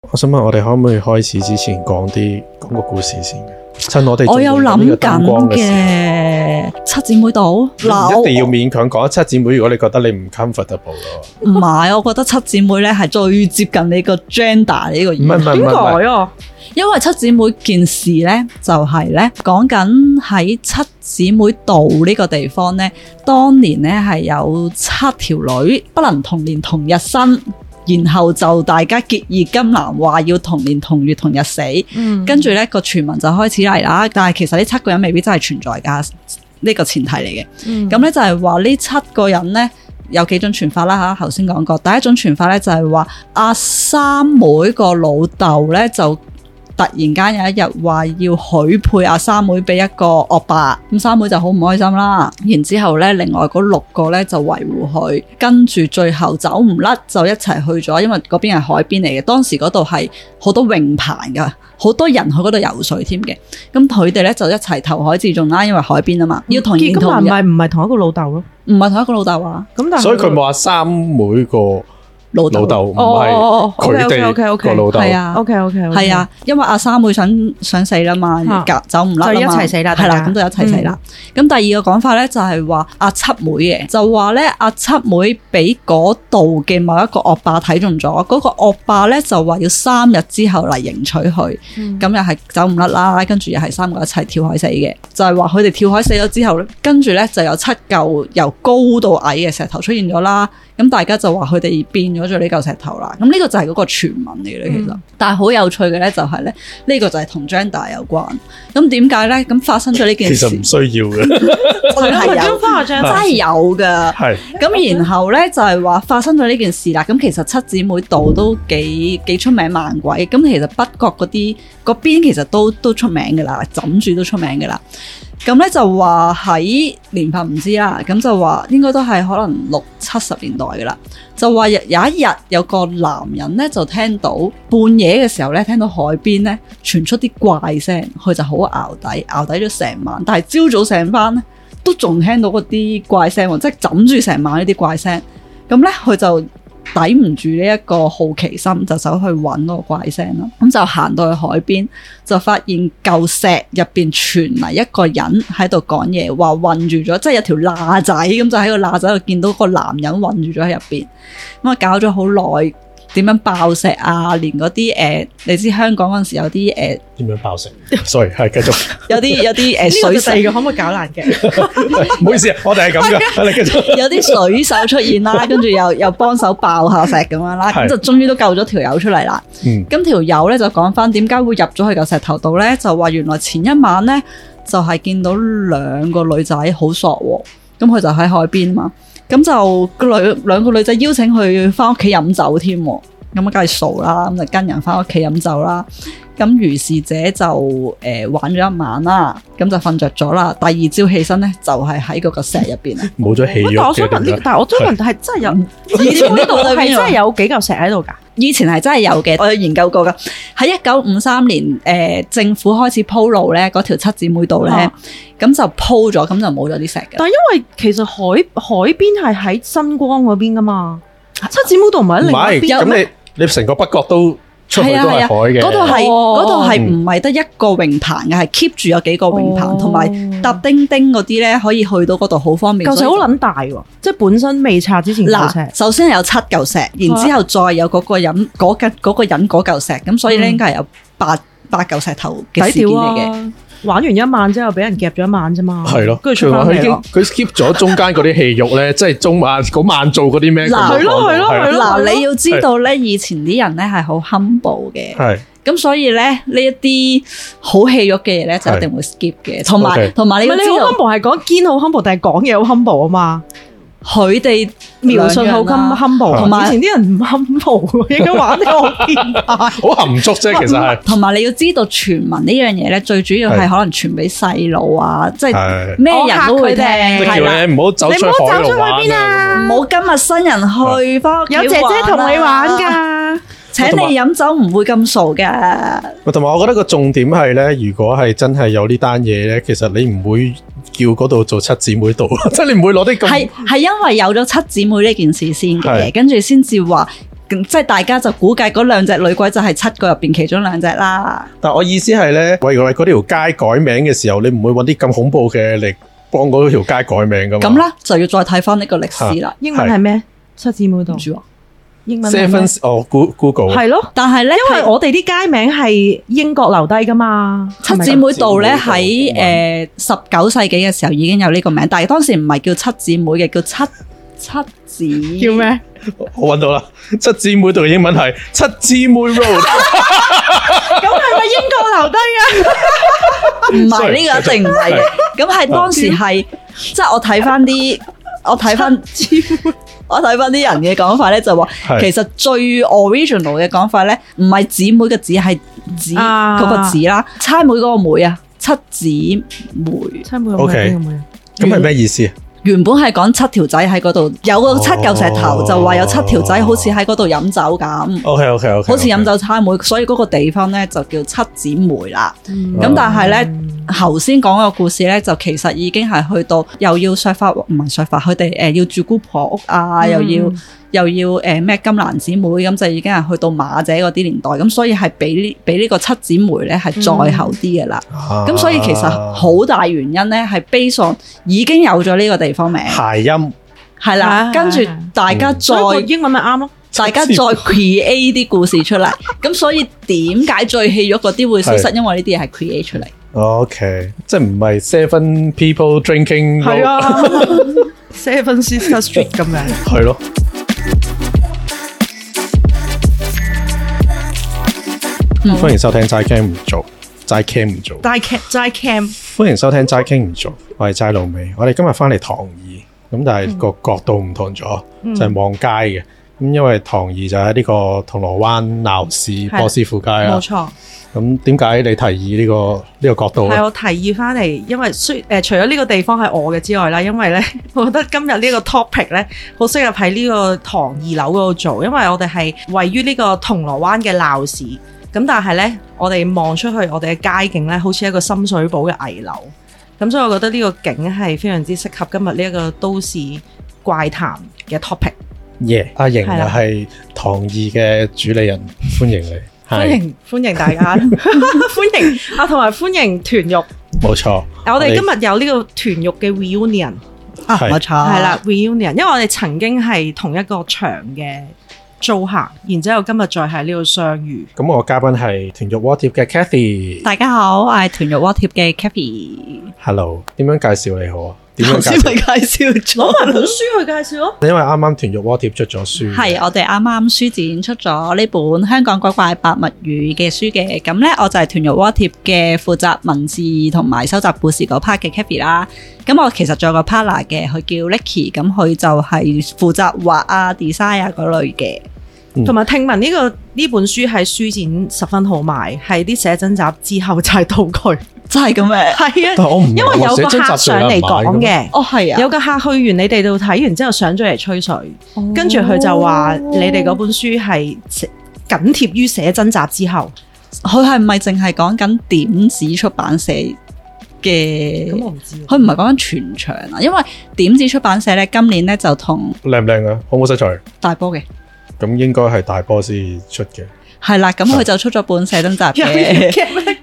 我想問我哋可唔可以開始之前講個故事先？趁我哋我有諗緊嘅嘅七姊妹島一定要勉強講七姊妹。如果你覺得你唔 comfortable 咯， 唔係，我覺得七姊妹咧係最接近你個 gender 呢個意思。 唔係點解啊？ 因為七姊妹件事咧就係咧講緊喺七姊妹島呢個地方咧，當年咧係有7條女不能同年同日生。然後就大家結義金蘭，話要同年同月同日死，跟住咧個傳聞就開始嚟啦。但係其實呢7個人未必真係存在噶，呢個前提嚟嘅。咁咧就係話呢7個人咧有幾種傳法啦吓，頭先講過。第一種傳法咧就係話阿三妹個老豆咧就突然間有一日話要許配阿三妹俾一個惡霸，咁三妹就好唔開心啦。然之後咧，另外嗰6個咧就維護佢，跟住最後走唔甩就一齊去咗，因為嗰邊係海邊嚟嘅。當時嗰度係好多泳棚噶，好多人去嗰度游水添嘅。咁佢哋咧就一齊投海自盡啦，因為海邊啊嘛，要同年同日。 咁唔係同一個老豆咯？ 唔係同一個老豆啊？ 咁但係所以佢冇話三妹個老豆唔係佢哋個老豆， 係啊 ，OK， 係啊，因為阿三妹想死啦嘛，走唔甩啦嘛， 就一齊死啦， 係啦，咁就一齊死啦。咁第二個講法咧就係話阿七妹嘅，就話咧阿七妹俾嗰度嘅某一個惡霸睇中咗，嗰個惡霸咧就話要3日之後嚟迎娶佢，咁又係走唔甩啦，跟住又係3個一齊跳海死嘅，就係話佢哋跳海死咗之後咧，跟住咧就有7嚿由高到矮嘅石頭出現咗啦。咁大家就話佢哋變咗呢嚿石頭啦，咁呢個就係嗰個傳聞嚟嘅咧，其實，但係好有趣嘅咧就係咧，呢個就係同 gender 有關。咁點解咧？咁發生咗呢件事， 其實唔需要嘅， 真係有噶。係咁，然後咧就係話發生咗呢件事啦。咁其實七姊妹島都幾出名猛鬼。咁其實北角嗰邊其實都出名噶啦，枕住都出名噶啦。咁咧就話喺年份唔知啦，咁就話應該都係可能60-70年代噶啦，就話有一日有個男人咧就聽到半夜嘅時候咧聽到海邊咧傳出啲怪聲，佢就好淆底咗成晚，但係朝早醒翻咧都仲聽到嗰啲怪聲，即係枕住成晚呢啲怪聲，咁咧佢就抵唔住呢一個好奇心，就走去揾嗰個怪聲咯。咁就行到去海邊，就發現舊石入邊傳嚟一個人喺度講嘢，話困住咗，即係有條罅仔，咁就喺個罅仔度見到個男人困住咗喺入邊。咁啊搞咗好耐，點樣爆石啊？連嗰啲你知香港嗰陣時有啲點樣爆石 ？sorry， 係繼續。 有啲水手嘅，可唔可以搞爛嘅？ 唔好意思啊，我哋係咁噶，你繼續。 有啲水手出現啦，跟住又幫手爆下石咁樣啦，咁就終於都救咗條友出嚟啦。咁條友咧就講翻點解會入咗去嚿石頭度咧？就話原來前一晚咧就係見到2個女仔好索，咁佢就喺海邊嘛。咁就兩個女仔邀請佢翻屋企飲酒添，咁啊梗係傻啦，咁就跟人翻屋企飲酒啦。咁如是者就玩咗一晚啦，咁就瞓着咗啦。第二朝起身咧，就係喺嗰個石入邊冇咗氣肉。我想問呢，但係我想問係真係有以前呢度係真係有幾嚿石喺度㗎？ 以前係真係有嘅，我有研究過㗎。喺1953年，政府開始鋪路咧，嗰條七姊妹道咧，咁就鋪咗，咁就冇咗啲石嘅。 但係因為其實海邊係喺新光嗰邊㗎嘛，七姊妹道唔係喺另外一邊。 咁你成個北角都出去都係海嘅。 嗰度係唔係得一個泳棚嘅，係 keep 住有幾個泳棚，同埋搭叮叮嗰啲咧，可以去到嗰度好方便。 嚿石好撚大喎，即係本身未拆之前嚿石。 首先有7嚿石，然之後再有嗰個人嗰嚿石，咁所以咧應該係有8嚿石頭嘅事件嚟嘅。 玩完一晚之後，俾人夾咗一晚啫嘛。 係咯， 跟住佢 skip 咗中間嗰啲戲肉咧，即係中晚嗰晚做嗰啲咩？ 係咯。 嗱，你要知道咧，以前啲人咧係好 humble 嘅，係咁，所以咧呢一啲好戲肉嘅嘢咧，就一定會 skip 嘅。同埋你要知道 humble 係講堅好 humble，定係講嘢好 humble 啊嘛？ 佢哋描述好 humble， 同埋以前啲人唔 humble， 應該玩得好變態， 好含蓄啫。其實係同埋你要知道傳聞呢樣嘢咧，最主要係可能傳俾細路啊，即係咩人都會聽。 係啦，你唔好走出海度玩啊！ 唔好跟陌生人去翻屋企玩啊！ 有姐姐同你玩㗎。 請你飲酒唔會咁傻㗎。 同埋我覺得個重點係咧，如果係真係有呢單嘢咧，其實你唔會叫嗰度做七姊妹島，即係你唔會攞啲咁。 係因為有咗七姊妹呢件事先嘅，跟住先至話即係大家就估計嗰兩隻女鬼就係7個入邊其中2隻啦。 但我意思係咧，為嗰條街改名嘅時候，你唔會揾啲咁恐怖嘅嚟幫嗰條街改名噶嘛？ 咁咧就要再睇翻呢個歷史啦。 英文係咩？七姊妹道。英文 Seven Google 係咯， 但係咧， 因為我哋啲街名係英國留低噶嘛。 七姊妹道咧喺19世紀嘅時候已經有呢個名，但係當時唔係叫七姊妹嘅，叫七姊。 叫咩？ 我揾到啦，七姊妹道嘅英文係七姊妹 Road。 咁係咪英國留低啊？ 唔係，呢個一定唔係嘅。咁係當時係，即係我睇翻啲人嘅講法咧，就話其實最 original 嘅講法咧，唔係姊妹嘅姊，係姊嗰個姊啦，差妹嗰個妹啊，七姊妹。 差妹嗰個妹啊？ 咁係咩意思啊？ 原本係講7條仔喺嗰度，有個7嚿石頭，就話有7條仔好似喺嗰度飲酒咁。 OK， 好似飲酒差妹，所以嗰個地方咧就叫七姊妹啦。咁但係咧，頭先講個故事咧，就其實已經係去到又要削髮，唔係削髮，佢哋要住姑婆屋啊，又要咩金蘭姊妹，咁就已經係去到馬姐嗰啲年代，咁所以係比呢個七姊妹咧係再後啲嘅啦。咁所以其實好大原因咧係 based on 已經有咗呢個地方名諧音係啦，跟住大家再英文咪啱咯， 大家再 create 啲故事出嚟。咁所以點解最戲肉嗰啲會消失？因為呢啲嘢係 create 出嚟。 OK， 即係唔係 Seven People Drinking 係啊，Seven Sister Street 咁樣係咯。歡迎收聽齋 Cam 唔做，齋 Cam 唔做， 齋 Cam。 歡迎收聽齋 Cam 唔做，我係齋老味。我哋今日翻嚟唐怡，咁但係個角度唔同咗，就係望街嘅。咁因為唐怡就喺呢個銅鑼灣鬧市波斯富街啦， 冇錯。 咁點解你提議呢個角度咧？ 係我提議翻嚟，因為除咗呢個地方係我嘅之外啦，因為咧，我覺得今日呢個 topic 咧，好適合喺呢個唐怡樓嗰度做，因為我哋係位於呢個銅鑼灣嘅鬧市。咁但係咧，我哋望出去，我哋嘅街景咧，好似一個深水埗嘅危樓。咁所以我覺得呢個景係非常之適合今日呢一個都市怪談嘅 topic。阿瑩又係唐怡嘅主理人，歡迎你，歡迎大家，歡迎同埋歡迎團肉。冇錯，我哋今日有呢個團肉嘅 reunion 冇錯， 係啦 reunion，因為我哋曾經係同一個場嘅租客，然之後今日再喺呢度相遇。咁我嘉賓係團肉鍋貼嘅 Cathy。 大家好，我係團肉鍋貼嘅 Cathy。Hello， 點樣介紹你好啊？ 頭先咪介紹咗， 攞埋本書去介紹咯。 因為啱啱團肉鍋貼出咗書， 係我哋啱啱書展出咗呢本《香港鬼怪百物語》嘅書嘅。咁咧，我就係團肉鍋貼嘅負責文字同埋收集故事嗰 part 嘅 Cathy 啦。咁我其實仲有個 partner 嘅，佢叫 Licky， 咁佢就係負責畫啊、design 啊嗰類嘅。 同埋聽聞呢本書喺書展十分好賣，係啲寫真集之後就係道具。 真係咁嘅， 係啊，因為有個客上嚟講嘅，係啊，有個客去完你哋度睇完之後上咗嚟吹水，跟住佢就話你哋嗰本書係緊貼於寫真集之後， 佢係咪淨係講緊點子出版社嘅？咁我唔知，佢唔係講緊全場啊，因為點子出版社咧今年咧就同靚唔靚啊？好唔好色彩？ 大波嘅， 咁應該係大波先出嘅， 係啦，咁佢就出咗本寫真集嘅。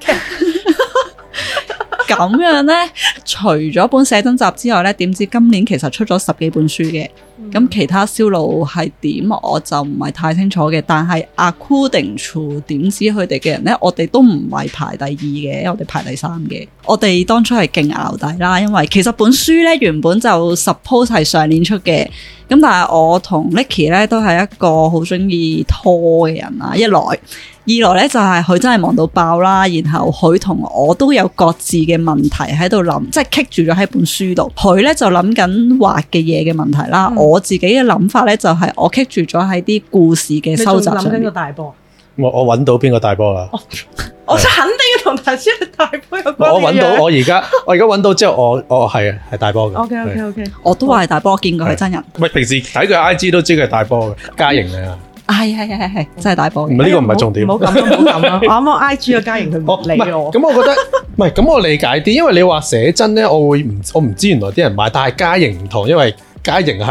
咁樣呢，除咗本寫真集之外呢，點知今年其實出咗10幾本書嘅，咁其他銷路係點我就唔係太清楚嘅，但係 according to 點知佢哋嘅人呢，我哋都唔係排第2嘅，我哋排第3嘅。我哋當初係勁淆底啦，因為其實本書呢原本就 suppose 係上年出嘅，咁但係我同 Licky 呢都係一個好中意拖嘅人啊，一來。二來咧就係佢真係忙到爆啦，然後佢同我都有各自嘅問題喺度諗，即係棘住咗喺本書度。佢咧就諗緊畫嘅嘢嘅問題啦，我自己嘅諗法咧就係我棘住咗喺啲故事嘅收集上面。 你仲諗緊個大波？ 我揾到邊個大波啦？ 我肯定要同頭先嘅大波有關。 我揾到，我而家揾到之後，我係大波嘅。 OK， 我都話係大波，見過佢真人。 喂，平時睇佢 IG 都知佢係大波嘅，家型嚟啊！ 係，真係大波嘅。 唔係呢個唔係重點。 唔好咁啦，唔好咁啦。我啱啱 IG 個家型佢唔理我。 咁我覺得唔係，咁我理解啲，因為你話寫真咧，我唔知原來啲人買，但係家型唔同，因為家型係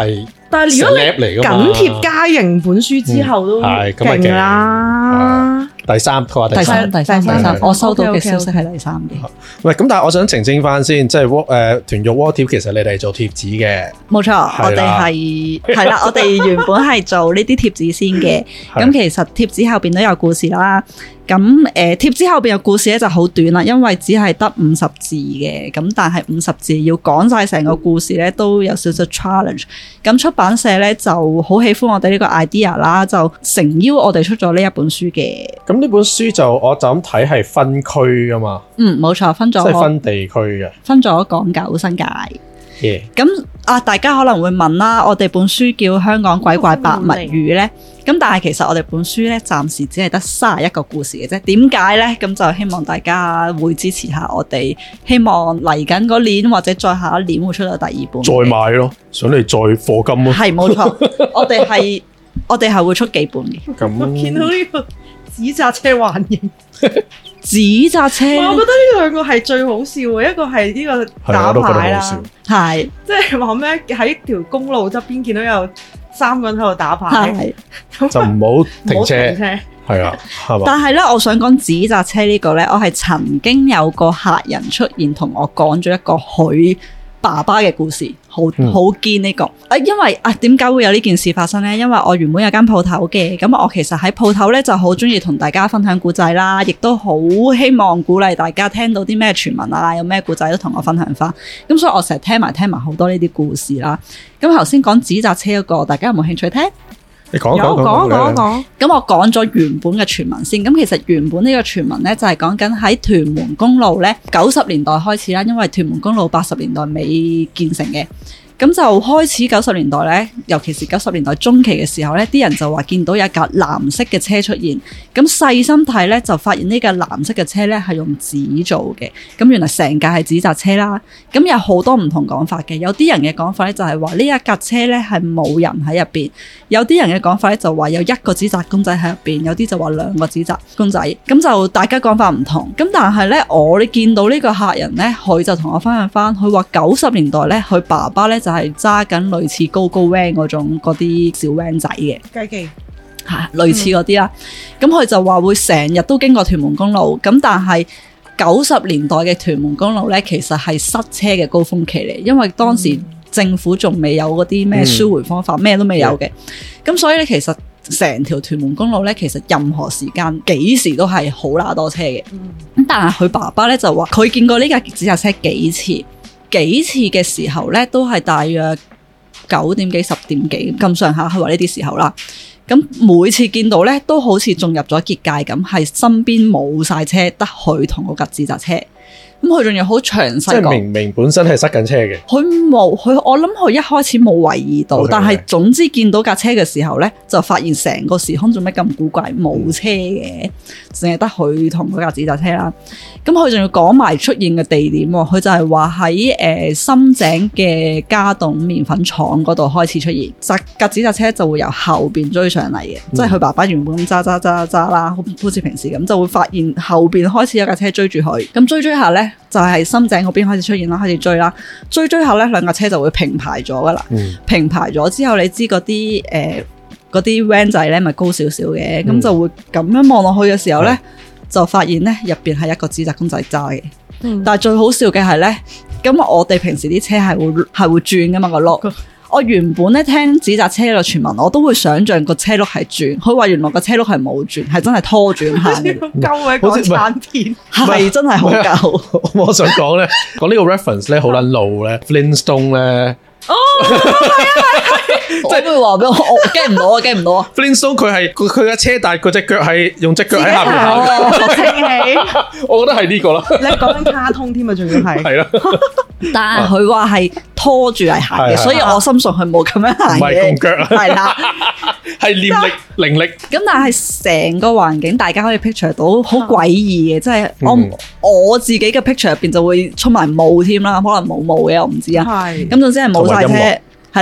但係如果你緊貼家營本書之後都勁啦。 第三， 第三，我收到嘅消息係第三嘅。 喂，咁但係我想澄清翻先，即係豚肉鍋貼其實你哋係做貼紙嘅， 冇錯，我哋係啦，我哋原本係做呢啲貼紙先嘅。咁其實貼紙後邊都有故事啦。咁貼紙後邊嘅故事咧就好短啦，因為只係得50字嘅。咁但係50字要講晒成個故事咧，都有少少 challenge。咁出版社咧就好喜歡我哋呢個 idea 啦，就誠邀我哋出咗呢一本書嘅。 咁呢本書就我就咁睇係分區噶嘛？ 冇錯，分咗， 即係分地區嘅， 分咗港九新界。咁 Yeah. 大家可能會問啦，我哋本書叫《香港鬼怪百物語》咧，咁但係其實我哋本書咧暫時只係得31個故事嘅啫。點解咧？咁就希望大家會支持下我哋，希望嚟緊嗰年或者再下一年會出到第二本， 再買咯，想你再課金咯。係冇錯，我哋係會出幾本嘅。 咁我見到呢個紙紮車幻影。 紙紮車， 我覺得呢兩個係最好笑嘅，一個係呢個打牌啦， 係即係話咩喺條公路側邊見到有3個人喺度打牌， 就唔好停車，係啊，係嘛？ 但係咧，我想講紙紮車呢個咧，我係曾經有個客人出現同我講咗一個佢爸爸嘅故事，好堅呢個。因為點解會有呢件事發生呢？因為我原本有間鋪頭嘅，咁我其實喺鋪頭咧就好中意同大家分享故仔啦，亦都好希望鼓勵大家聽到啲咩傳聞啊，有咩故仔都同我分享翻。咁所以我成日聽埋好多呢啲故事啦。咁頭先講紙紮車嗰個，大家有冇興趣聽？ 你講。 咁我講咗原本嘅傳聞先。咁其實原本呢個傳聞咧就係講緊喺屯門公路咧90年代開始啦，因為屯門公路80年代尾建成嘅。咁就開始90年代咧，尤其是90年代中期嘅時候咧，啲人就話見到有一架藍色嘅車出現。咁細心睇咧，就發現呢架藍色嘅車咧係用紙做嘅。咁原來成架係紙紮車啦。咁有好多唔同講法嘅，有啲人嘅講法咧就係話呢一架車咧係冇人喺入邊，有啲人嘅講法咧就話有1個紙紮公仔喺入邊，有啲就話2個紙紮公仔。咁就大家講法唔同。咁但係咧，我哋見到呢個客人咧，佢就同我分享翻，佢話90年代咧，佢爸爸咧就係揸緊類似高 van 嗰種嗰啲小 van 仔嘅雞記， 類似嗰啲啦。咁佢就話會成日都經過屯門公路，咁但係90年代嘅屯門公路咧，其實係塞車嘅高峰期嚟，因為當時政府仲未有嗰啲咩紓回方法，咩都未有嘅。咁所以咧，其實成條屯門公路咧，其實任何時間幾時都係好乸多車嘅。咁但係佢爸爸咧就話佢見過呢架紙紮車幾次嘅時候咧，都係大約9點幾10點幾咁上下，係話呢啲時候啦。咁每次見到咧，都好似進入咗結界咁，係身邊冇晒車，得佢同嗰架紙紮車。咁佢仲要好詳細講，即係明明本身係塞緊車嘅， 我諗佢一開始冇懷疑到，但係總之見到架車嘅時候咧，就發現成個時空做咩咁古怪，冇車嘅，淨係得佢同嗰架紙紮車啦。咁佢仲要講埋出現嘅地點，佢就係話喺深井嘅家棟麵粉廠嗰度開始出現，架紙紮車就會由後邊追上嚟嘅，即係佢爸爸原本咁揸啦，好似平時咁，就會發現後邊開始有架車追住佢，咁追下咧。就係深井嗰邊開始出現啦，開始追啦，追後咧2架車就會平排咗噶啦，平排咗之後，你知嗰啲 van 仔咧咪高少少嘅，咁就會咁樣望落去嘅時候咧，就發現咧入邊係一個紙紮公仔揸嘅，但係最好笑嘅係咧，咁我哋平時啲車係會轉噶嘛個轆。我原本咧聽紙紮車個傳聞，我都會想象個車轆係轉，佢話原來個車轆係冇轉，係真係拖住咁行嘅。 夠嘅港產片係真係好夠。 我想講咧，講呢個 reference 咧好撚老咧 ，Flintstone 咧。 哦，係， 即係會話俾我 get 唔到啊 Flintstone 佢嘅車，但係佢隻腳係用隻腳喺下面行嘅， 清起。 我覺得係呢個啦。 你講緊卡通添啊，仲要係。 係啦。 但係佢話係拖住嚟行嘅，所以我深信佢冇咁樣行嘅。 唔係共腳啊。 係啦， 係念力、靈力。 咁但係成個環境大家可以 picture 到好詭異嘅，即係我自己嘅 picture 入邊就會出埋霧添啦，可能冇霧嘅我唔知啊。係。咁總之係冇晒車，係啦。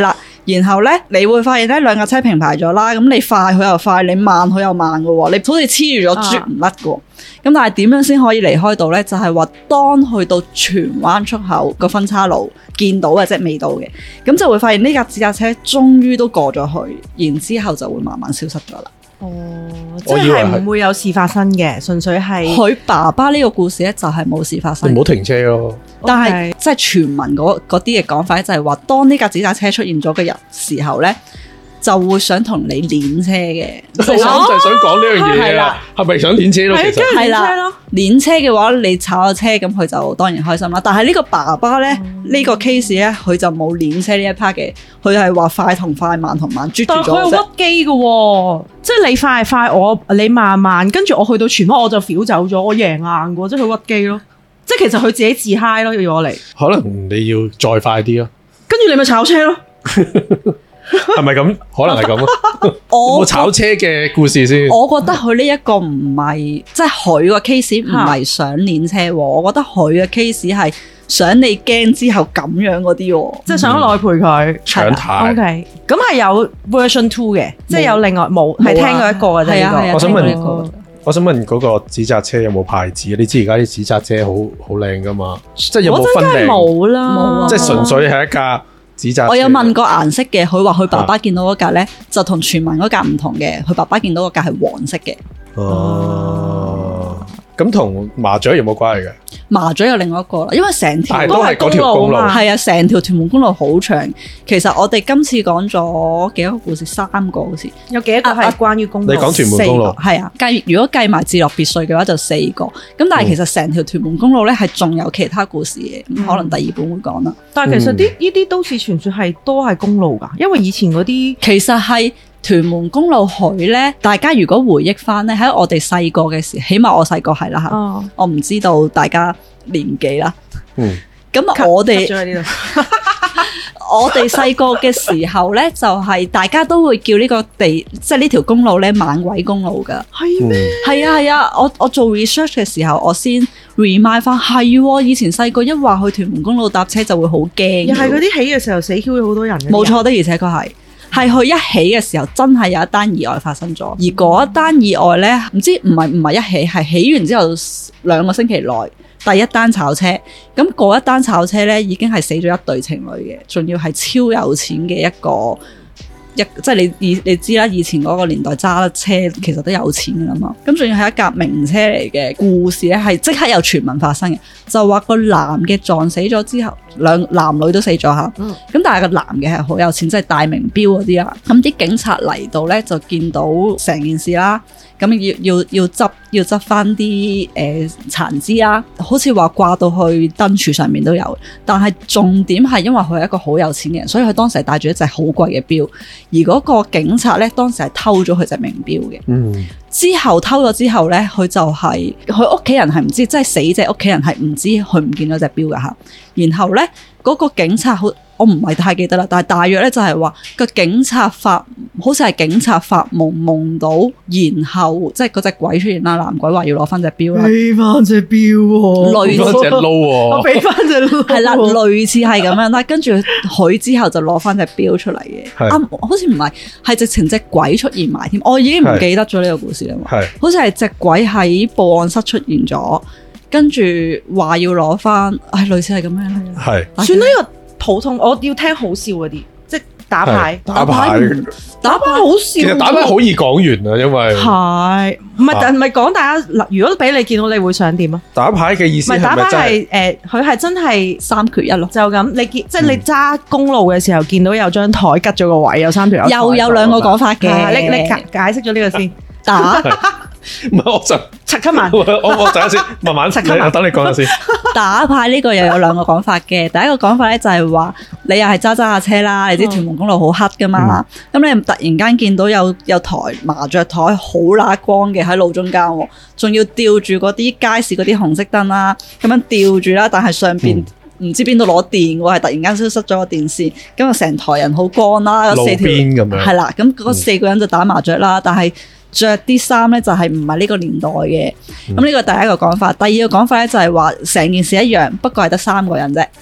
然後咧你會發現咧兩架車平排咗啦，咁你快佢又快，你慢佢又慢嘅喎，你好似黐住咗啜唔甩嘅。咁但係點樣先可以離開到咧？就係話當去到荃灣出口個分岔路見到嘅，即係未到嘅，咁就會發現呢架紙架車終於都過咗去，然之後就會慢慢消失咗啦。 哦，即係唔會有事發生嘅，純粹係佢爸爸呢個故事咧就係冇事發生。 你唔好停車咯。 但係即係傳聞嗰啲嘅講法就係話，當呢架紙架車出現咗嘅時候咧，就會想同你練車嘅。 我就係想講呢樣嘢啦，係咪想練車咯？其實係啦，練車嘅話，你炒咗車咁，佢就當然開心啦。但係呢個爸爸咧，呢個 case 咧，佢就冇練車呢一 part 嘅，佢係話快同快，慢同慢，啜住咗。但係佢屈機嘅，即係你快係快，你慢慢，跟住我去到荃灣我就飆走咗，我贏硬嘅，即係佢屈機咯。即係其實佢自己自 high 咯，要我嚟。 可能你要再快啲咯， 跟住你咪炒車咯。 係咪咁？可能係咁咯。有冇炒車嘅故事先？ 我覺得佢呢一個唔係，即係佢個 case 唔係想練車，我覺得佢嘅 case 係想你驚之後咁樣嗰啲，即係想落去陪佢搶軚。 OK，咁係有 version 2嘅，即係有另外冇係聽過一個嘅啫。呢個我想問嗰個紙紮車有冇牌子？你知而家啲紙紮車好靚噶嘛？即係有冇分靚？ 冇啦， 即係純粹係一架。 我有問過顏色嘅，佢話佢爸爸見到嗰架咧就同傳聞嗰架唔同嘅，佢爸爸見到嗰架係黃色嘅。 哦，咁同麻雀有冇關係嘅？麻雀有另外一個啦，因為成條都係嗰條公路， 係啊，成條屯門公路好長。其實我哋今次講咗幾多個故事？3個好似有幾多個係關於公路？ 你講屯門公路係啊，如果計埋置樂別墅嘅話就4個。咁但係其實成條屯門公路咧係仲有其他故事嘅，可能第2本會講啦。 但係其實呢啲都市傳說係都係公路㗎，因為以前嗰啲其實係。屯門公路佢咧，大家如果回憶翻咧，喺我哋細個嘅時，起碼我細個係啦嚇，我唔知道大家年紀啦。咁我哋我哋細個嘅時候咧，就係大家都會叫呢個地，即係呢條公路咧猛鬼公路㗎。 係咩？ 係啊！我做 research 嘅時候，我先 remind 翻係，以前細個一話去屯門公路搭車就會好驚。 又係嗰啲起嘅時候死 Q 咗好多人。 冇錯的，而且佢係佢一起嘅時候，真係有一單意外發生咗。而嗰一單意外咧，唔係一起，係起完之後2個星期內第一單炒車。咁嗰一單炒車咧，已經係死咗一對情侶嘅，仲要係超有錢嘅即係你知啦，以前嗰個年代揸車其實都有錢㗎啦嘛。咁仲要係一架名車嚟嘅故事咧，係即刻有傳聞發生嘅，就話個男嘅撞死咗之後，男女都死咗嚇。咁但係個男嘅係好有錢，即係戴名錶嗰啲啦。咁啲警察嚟到咧，就見到成件事啦。咁要執翻啲殘肢啦，好似話掛到去燈柱上面都有。但係重點係因為佢係一個好有錢嘅人，所以佢當時係戴住一隻好貴嘅錶。而嗰個警察咧，當時係偷咗佢隻名錶嘅。之後偷咗之後咧，佢就係佢屋企人係唔知，即係死者屋企人係唔知佢唔見咗隻錶㗎嚇。然後咧，嗰個警察我唔係太記得啦，但係大約咧就係話個警察好似係警察發夢到，然後即係嗰隻鬼出現啦，男鬼話要攞翻隻錶啦， 俾翻隻錶喎， 類似隻撈喎， 我俾翻隻撈， 係啦，類似係咁樣啦。跟住佢之後就攞翻隻錶出嚟嘅，好似唔係直情隻鬼出現埋添，我已經唔記得咗呢個故事啦嘛，好似係隻鬼喺報案室出現咗，跟住話要攞翻，類似係咁樣係， 算呢個。普通我要聽好笑嗰啲，即係打牌好笑。 其實打牌好易講完啊，因為係唔係？但係唔係講大家嗱，如果俾你見到，你會想點啊？ 打牌嘅意思係咪真係？ 打牌係佢係真係 3缺1咯， 就咁你見即係你揸公路嘅時候，見到有張台吉咗個位，有3條友， 有2個講法嘅。 你解釋咗呢個先打。 唔係，我就柒級慢， 我等下先，慢慢我等你講下先。 打牌呢個又有2個講法嘅，第一個講法咧就係話你又係揸下車啦，你知屯門公路好黑噶嘛，咁你突然間見到有台麻雀台好乸光嘅喺路中間，仲要吊住嗰啲街市嗰啲紅色燈啦，咁樣吊住啦，但係上邊唔知邊度攞電喎，係突然間消失咗個電線，咁啊成台人好光啦， 路邊咁樣， 係啦，咁嗰4個人就打麻雀啦，但係着啲衫咧就係唔係呢個年代嘅，咁呢個第一個講法。第二個講法咧就係話成件事一樣，不過係得3個人啫。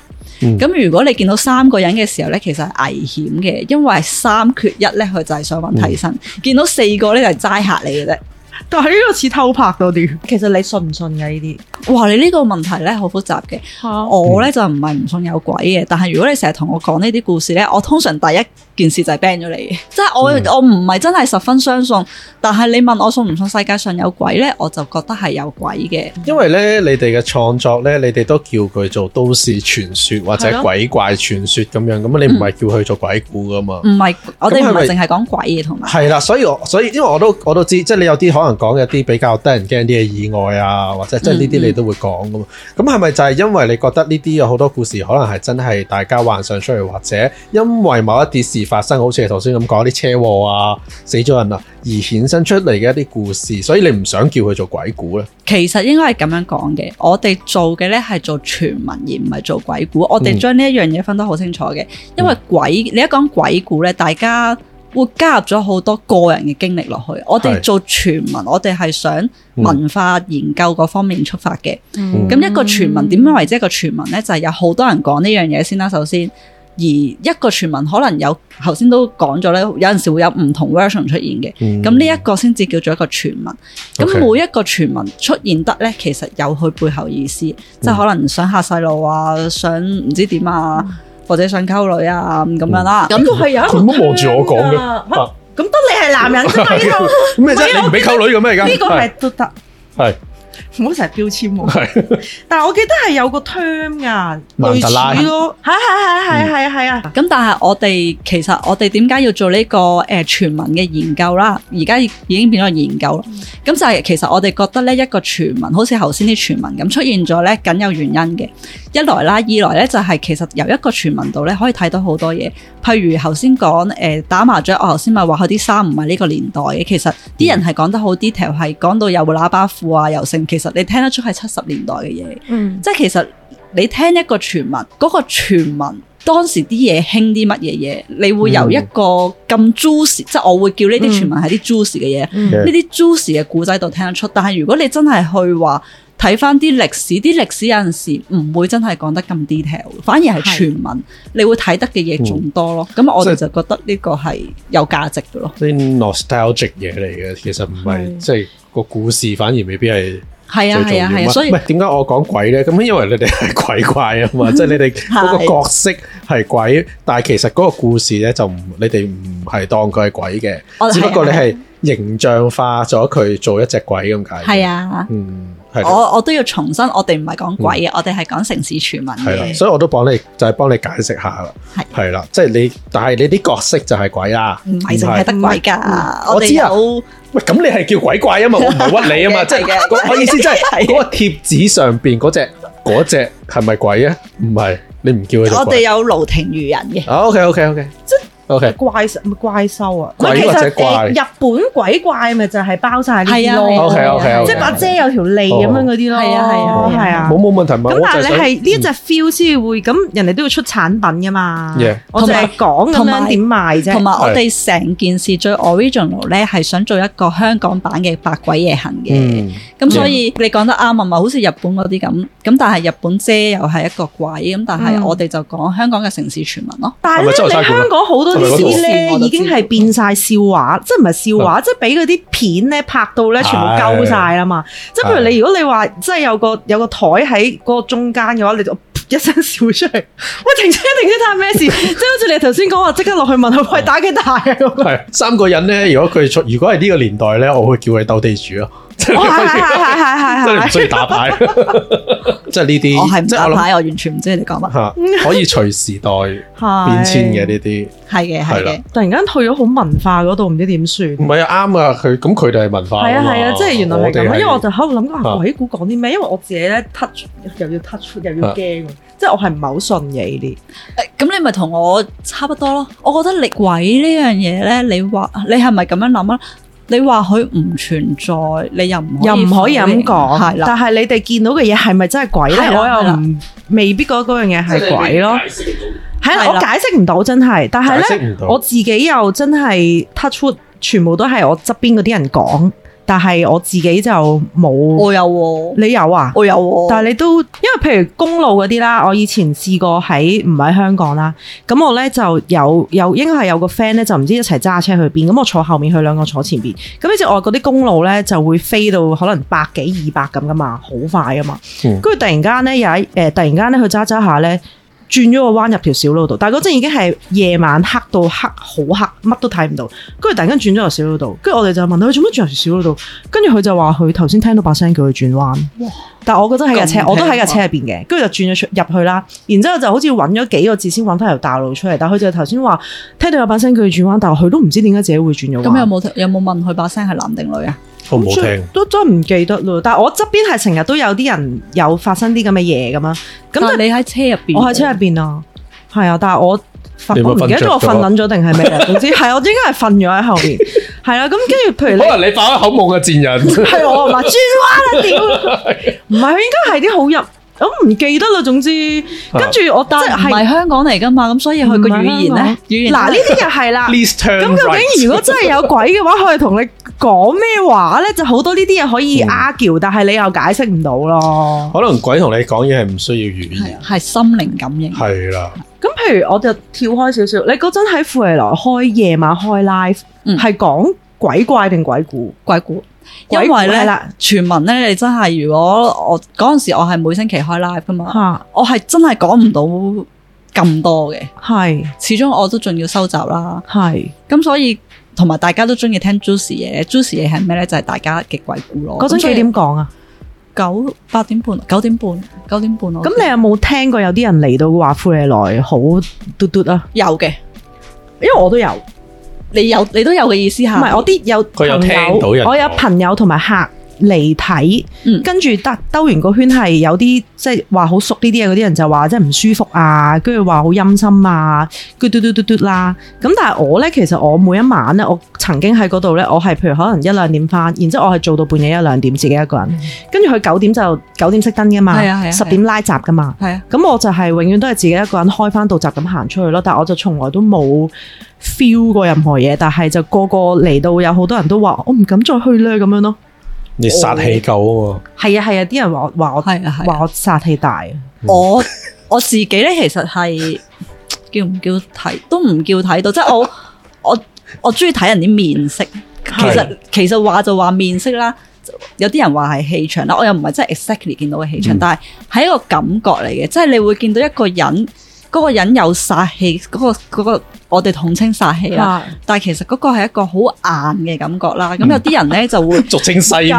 咁如果你見到3個人嘅時候咧，其實係危險嘅，因為3缺1咧，佢就係想揾替身；見到4個咧，就係齋嚇你嘅啫。 但係呢個似偷拍多啲。其實你信唔信嘅呢啲？ 哇！你呢個問題咧好複雜嘅。我咧就唔係唔信有鬼嘅，但係如果你成日同我講呢啲故事咧，我通常第一件事就係 ban 咗你嘅，即係我唔係真係十分相信。但係你問我信唔信世界上有鬼咧，我就覺得係有鬼嘅。 因為咧，你哋嘅創作咧，你哋都叫佢做都市傳說或者鬼怪傳說咁樣，咁你唔係叫佢做鬼故噶嘛？唔係， 我哋唔係淨係講鬼嘅，同埋係啦，所以因為我都知，即係你有啲可能講一啲比較得人驚啲嘅意外啊，或者即係呢啲你都會講噶嘛。咁係咪就係因為你覺得呢啲有好多故事可能係真係大家幻想出嚟，或者因為某一啲事發生，好似你頭先咁講啲車禍啊、死咗人啊，而衍生出嚟嘅一啲故事，所以你唔想叫佢做鬼故咧？ 其實應該係咁樣講嘅，我哋做嘅咧係做傳聞而唔係做鬼故。我哋將呢一樣嘢分得好清楚嘅，因為你一講鬼故咧，大家會加入咗好多個人嘅經歷落去。我哋做傳聞，我哋係想文化研究嗰方面出發嘅。咁一個傳聞點樣為之一個傳聞咧？就係有好多人講呢樣嘢先啦。首先。而一個傳聞可能有頭先都講咗咧，有陣時會有唔同 version 出現嘅，咁呢一個先至叫做一個傳聞。咁每一個傳聞出現得咧，其實有佢背後意思，即係可能想嚇細路啊，想唔知點啊，或者想溝女啊咁樣啦。咁佢係有一個咁都望住我講嘅， 咁得你係男人啫嘛？呢個咩啫？你唔俾溝女嘅咩？而家呢個係都得， 係。 唔好成日標籤喎，但係我記得係有個 term 㗎，類似咯，係啊。 咁但係我哋點解要做呢個傳聞嘅研究啦？而家已經變咗研究啦。咁就係其實我哋覺得咧，一個傳聞好似頭先啲傳聞咁出現咗咧，梗有原因嘅。一來啦，二來咧就係其實由一個傳聞度咧可以睇到好多嘢。譬如頭先講打麻雀，我頭先咪話佢啲衫唔係呢個年代嘅，其實啲人係講得好 detail， 係講到有喇叭褲啊，又剩，其實你聽得出係70年代嘅嘢。即係其實你聽一個傳聞，嗰個傳聞當時啲嘢興啲乜嘢嘢，你會由一個咁 juicy，即係我會叫呢啲傳聞係啲 juicy 嘅嘢，呢啲 juicy 嘅故仔度聽得出。但係如果你真係去話睇翻啲歷史有陣時唔會真係講得咁 detail， 反而係傳聞，你會睇得嘅嘢仲多咯。咁我哋就覺得呢個係有價值嘅咯。啲 nostalgic 嘢嚟嘅，其實唔係即係個故事，反而未必係。 係啊，所以唔係點解我講鬼咧？咁因為你哋係鬼怪啊嘛，即係你哋嗰個角色係鬼，但係其實嗰個故事咧就你哋唔係當佢係鬼嘅，只不過你係形象化咗佢做一隻鬼咁解。 係啊，我都要重申，我哋唔係講鬼嘅，我哋係講城市傳聞嘅。 係啦，所以我都幫你解釋下啦。係啦，即係你，但係你啲角色就係鬼啦， 唔係淨係得鬼㗎。 我知啊。喂，咁你係叫鬼怪啊嘛，我唔係屈你啊嘛，即係我意思即係嗰個貼紙上邊嗰隻係咪鬼啊？唔係，你唔叫佢做鬼。 我哋有盧亭妤人嘅。 OK，即係 OK。 怪獸啊， 鬼或者怪。 日本鬼怪咪就係包晒呢啲咯。 OK， 即係把遮有條脷咁樣嗰啲咯。係啊。冇問題。 咁但係你係呢一隻 feel 先會咁，人哋都要出產品㗎嘛。我淨係講咁樣點賣啫。同埋我哋成件事最 original 咧係想做一個香港版嘅百鬼夜行嘅。咁所以你講得啱啊嘛，好似日本嗰啲咁，但係日本遮又係一個鬼咁，但係我哋就講香港嘅城市傳聞咯。 但係咧，你香港好多呢啲咧已經係變晒笑話，即係唔係笑話，即係俾嗰啲片咧拍到咧全部鳩晒啦嘛。即係譬如你如果你話即係有個台喺嗰個中間嘅話，你就一聲笑出嚟。喂，停車，睇咩事？即係好似你頭先講話，即刻落去問佢喂打幾大啊咁。 係3個人咧，如果係呢個年代咧，我會叫佢鬥地主咯。係，真係唔需要打牌，即係呢啲。我係唔打牌，我完全唔知你講乜。可以隨時代變遷嘅呢啲， 係嘅。 突然間去咗好文化嗰度，唔知點算。唔係啊，啱啊，佢哋係文化。係啊，即係原來係咁。因為我就喺度諗鬼故講啲咩，因為我自己咧 touch 又要 touch 又要驚，即係我係唔係好信嘅呢啲。 咁你咪同我差不多咯。我覺得鬼呢樣嘢咧，你話你係咪咁樣諗啊？你話佢唔存在，你又唔可以咁講，係啦。但係你哋見到嘅嘢係咪真係鬼咧？我又未必覺得嗰樣嘢係鬼咯。係啦，我解釋唔到真係。但係咧，我自己又真係 touch wood，全部都係我側邊嗰啲人講， 但係我自己就冇。 我有喎， 你有啊？ 我有喎， 但係你都因為譬如公路嗰啲啦，我以前試過唔喺香港啦，咁我咧就有應該係有個 friend 咧，就唔知一齊揸車去邊，咁我坐後面，佢兩個坐前邊，咁呢次外國啲公路咧就會飛到可能100幾200咁噶嘛，好快噶嘛，跟住突然間咧突然間咧佢揸下咧。轉咗個彎入條小路度，但係嗰陣已經係夜晚黑到黑好黑，乜都睇唔到。跟住突然間轉咗條小路度，跟住我哋就問佢做乜轉入條小路度，跟住佢就話佢頭先聽到把聲叫佢轉彎。哇！但係我覺得喺架車，我都喺架車入邊嘅，跟住就轉咗入去啦。然之後就好似揾咗幾個字先揾翻條大路出嚟。但係佢就頭先話聽到有把聲叫佢轉彎，但係佢都唔知點解自己會轉咗彎。 咁有冇問佢把聲係男定女啊？ 我冇聽， 都真唔記得咯。但係我側邊係成日都有啲人有發生啲咁嘅嘢咁樣。咁你喺車入邊， 我喺車入邊啊，係啊。但係我唔記得咗我瞓撚咗定係咩啊？總之係我應該係瞓咗喺後邊。係啦，咁跟住譬如可能你發開口夢嘅賤人， 係我話轉彎啦屌！唔係，應該係啲好入。我唔記得啦，總之跟住我即係唔係香港嚟噶嘛，咁所以佢個語言咧， 嗱呢啲又係啦。咁究竟如果真係有鬼嘅話，佢係同你講咩話咧？就好多呢啲嘢可以 argue，但係你又解釋唔到咯。 可能鬼同你講嘢係唔需要語言， 係心靈感應。 係啦。 咁譬如我就跳開少少，你嗰陣喺富利來夜晚開 live，係講鬼怪定鬼故？ 鬼故。因為咧，傳聞咧，你真係如果我嗰陣時，我係每星期開 live 噶嘛，我係真係講唔到咁多嘅，係始終我都仲要收集啦，係咁所以同埋大家都中意聽 juicy 嘢，juicy 嘢係咩咧？就係大家嘅鬼故咯。 嗰陣幾點講啊 ？8點半，9點半咯。 咁你有冇聽過有啲人嚟到話富利來好嘟嘟啊？ 有嘅， 因為我都有。 你都有嘅意思嚇？ 唔係我啲有朋友，我有朋友同埋客嚟睇，跟住兜完個圈係有啲即係話好熟呢啲嘢嗰啲人就話即係唔舒服啊，跟住話好陰森啊，嘟啦。咁但係我咧，其實我每一晚咧，我曾經喺嗰度咧，我係譬如可能1-2點翻，然之後我係做到半夜1-2點自己一個人，跟住佢9點熄燈噶嘛，10點拉閘噶嘛，咁我就係永遠都係自己一個人開翻道閘咁行出去咯。但係我就從來都冇 feel 過任何嘢，但係就個嚟到有好多人都話我唔敢再去咧咁樣咯。 你殺氣夠啊！ 係啊，啲人話我殺氣大啊！ 我自己咧，其實係叫唔叫睇都唔叫睇到，即係我中意睇人啲面色。其實話就話面色啦，有啲人話係氣場啦，我又唔係真係 exactly 見到嘅氣場，但係係一個感覺嚟嘅，即係你會見到一個人。嗰個人有殺氣，嗰個我哋統稱殺氣啦。但係其實嗰個係一個好硬嘅感覺啦。咁有啲人咧就會俗稱西面，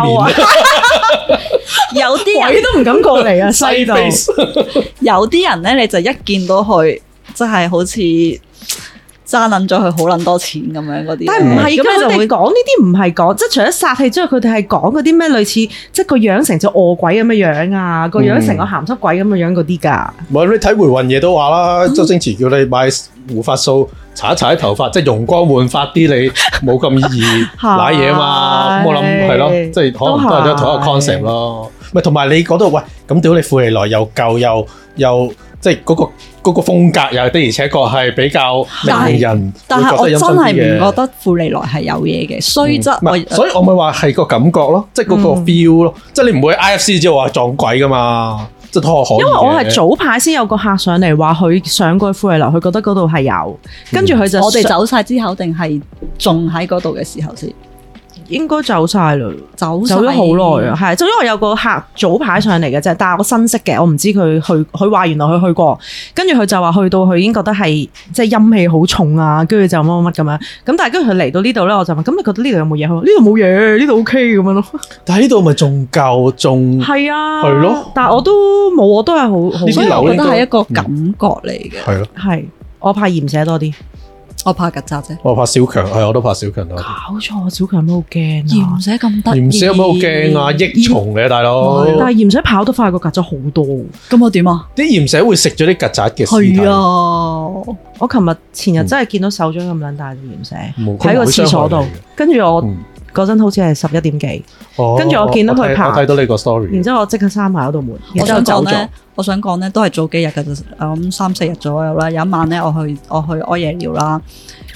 有啲人鬼都唔敢過嚟啊！西度有啲人咧，你就一見到佢，真係好似爭撚咗佢好撚多錢咁樣嗰啲。 但係唔係咁，佢哋講呢啲唔係講，即係除咗殺氣之外，佢哋係講嗰啲咩類似，即係個樣成隻餓鬼咁嘅樣啊，個樣成個鹹濕鬼咁嘅樣嗰啲㗎。 唔係你睇回魂夜都話啦，周星馳叫你買護髮素，搽一搽啲頭髮，即係容光煥發啲，你冇咁易瀨嘢嘛。咁我諗係咯，即係可能都係同一個 concept 咯。咪同埋你講到喂，咁屌你富利來又舊又即係嗰個風格又的而且確係比較令人， 但係我真係唔覺得富利來係有嘢嘅，雖則所以我咪話係個感覺咯，即係嗰個 feel 咯，即係你唔會 IFC 之後話撞鬼噶嘛，即係可以。因為我係早排先有個客上嚟話佢上過富利來，佢覺得嗰度係有，跟住佢就我哋走晒之後定係仲喺嗰度嘅時候先。 應該走晒啦，走咗好耐啊，係，就因為有個客早排上嚟嘅啫，但係我新識嘅，我唔知佢去，佢話原來佢去過，跟住佢就話去到佢已經覺得係即係陰氣好重啊，跟住就乜乜乜咁樣，咁但係跟住佢嚟到呢度咧，我就問，咁你覺得呢度有冇嘢？呢度冇嘢，呢度 OK 咁樣咯。但係呢度咪仲舊，仲係啊，係咯。但係我都冇，我都係好， 所以我覺得係一個感覺嚟嘅， 係咯， 係，我怕鹽蛇多啲。 我怕曱甴啫， 我怕小強，係我都怕小強多啲。 搞錯，小強有冇好驚啊？ 鹽蛇咁得意， 鹽蛇有冇好驚啊？益蟲嚟，大佬。 但係鹽蛇跑得快過曱甴好多， 咁我點啊？ 啲鹽蛇會食咗啲曱甴嘅屍體。係啊， 我前日真係見到手掌咁撚大嘅鹽蛇喺個廁所度，跟住我嗰陣好似係11點幾，跟住我見到佢爬， 我睇到呢個 story， 然之後我即刻閂埋嗰道門，然之後走咗。 我想講咧，都係早幾日嘅，咁3-4日左右啦。有一晚咧，我去屙夜尿啦，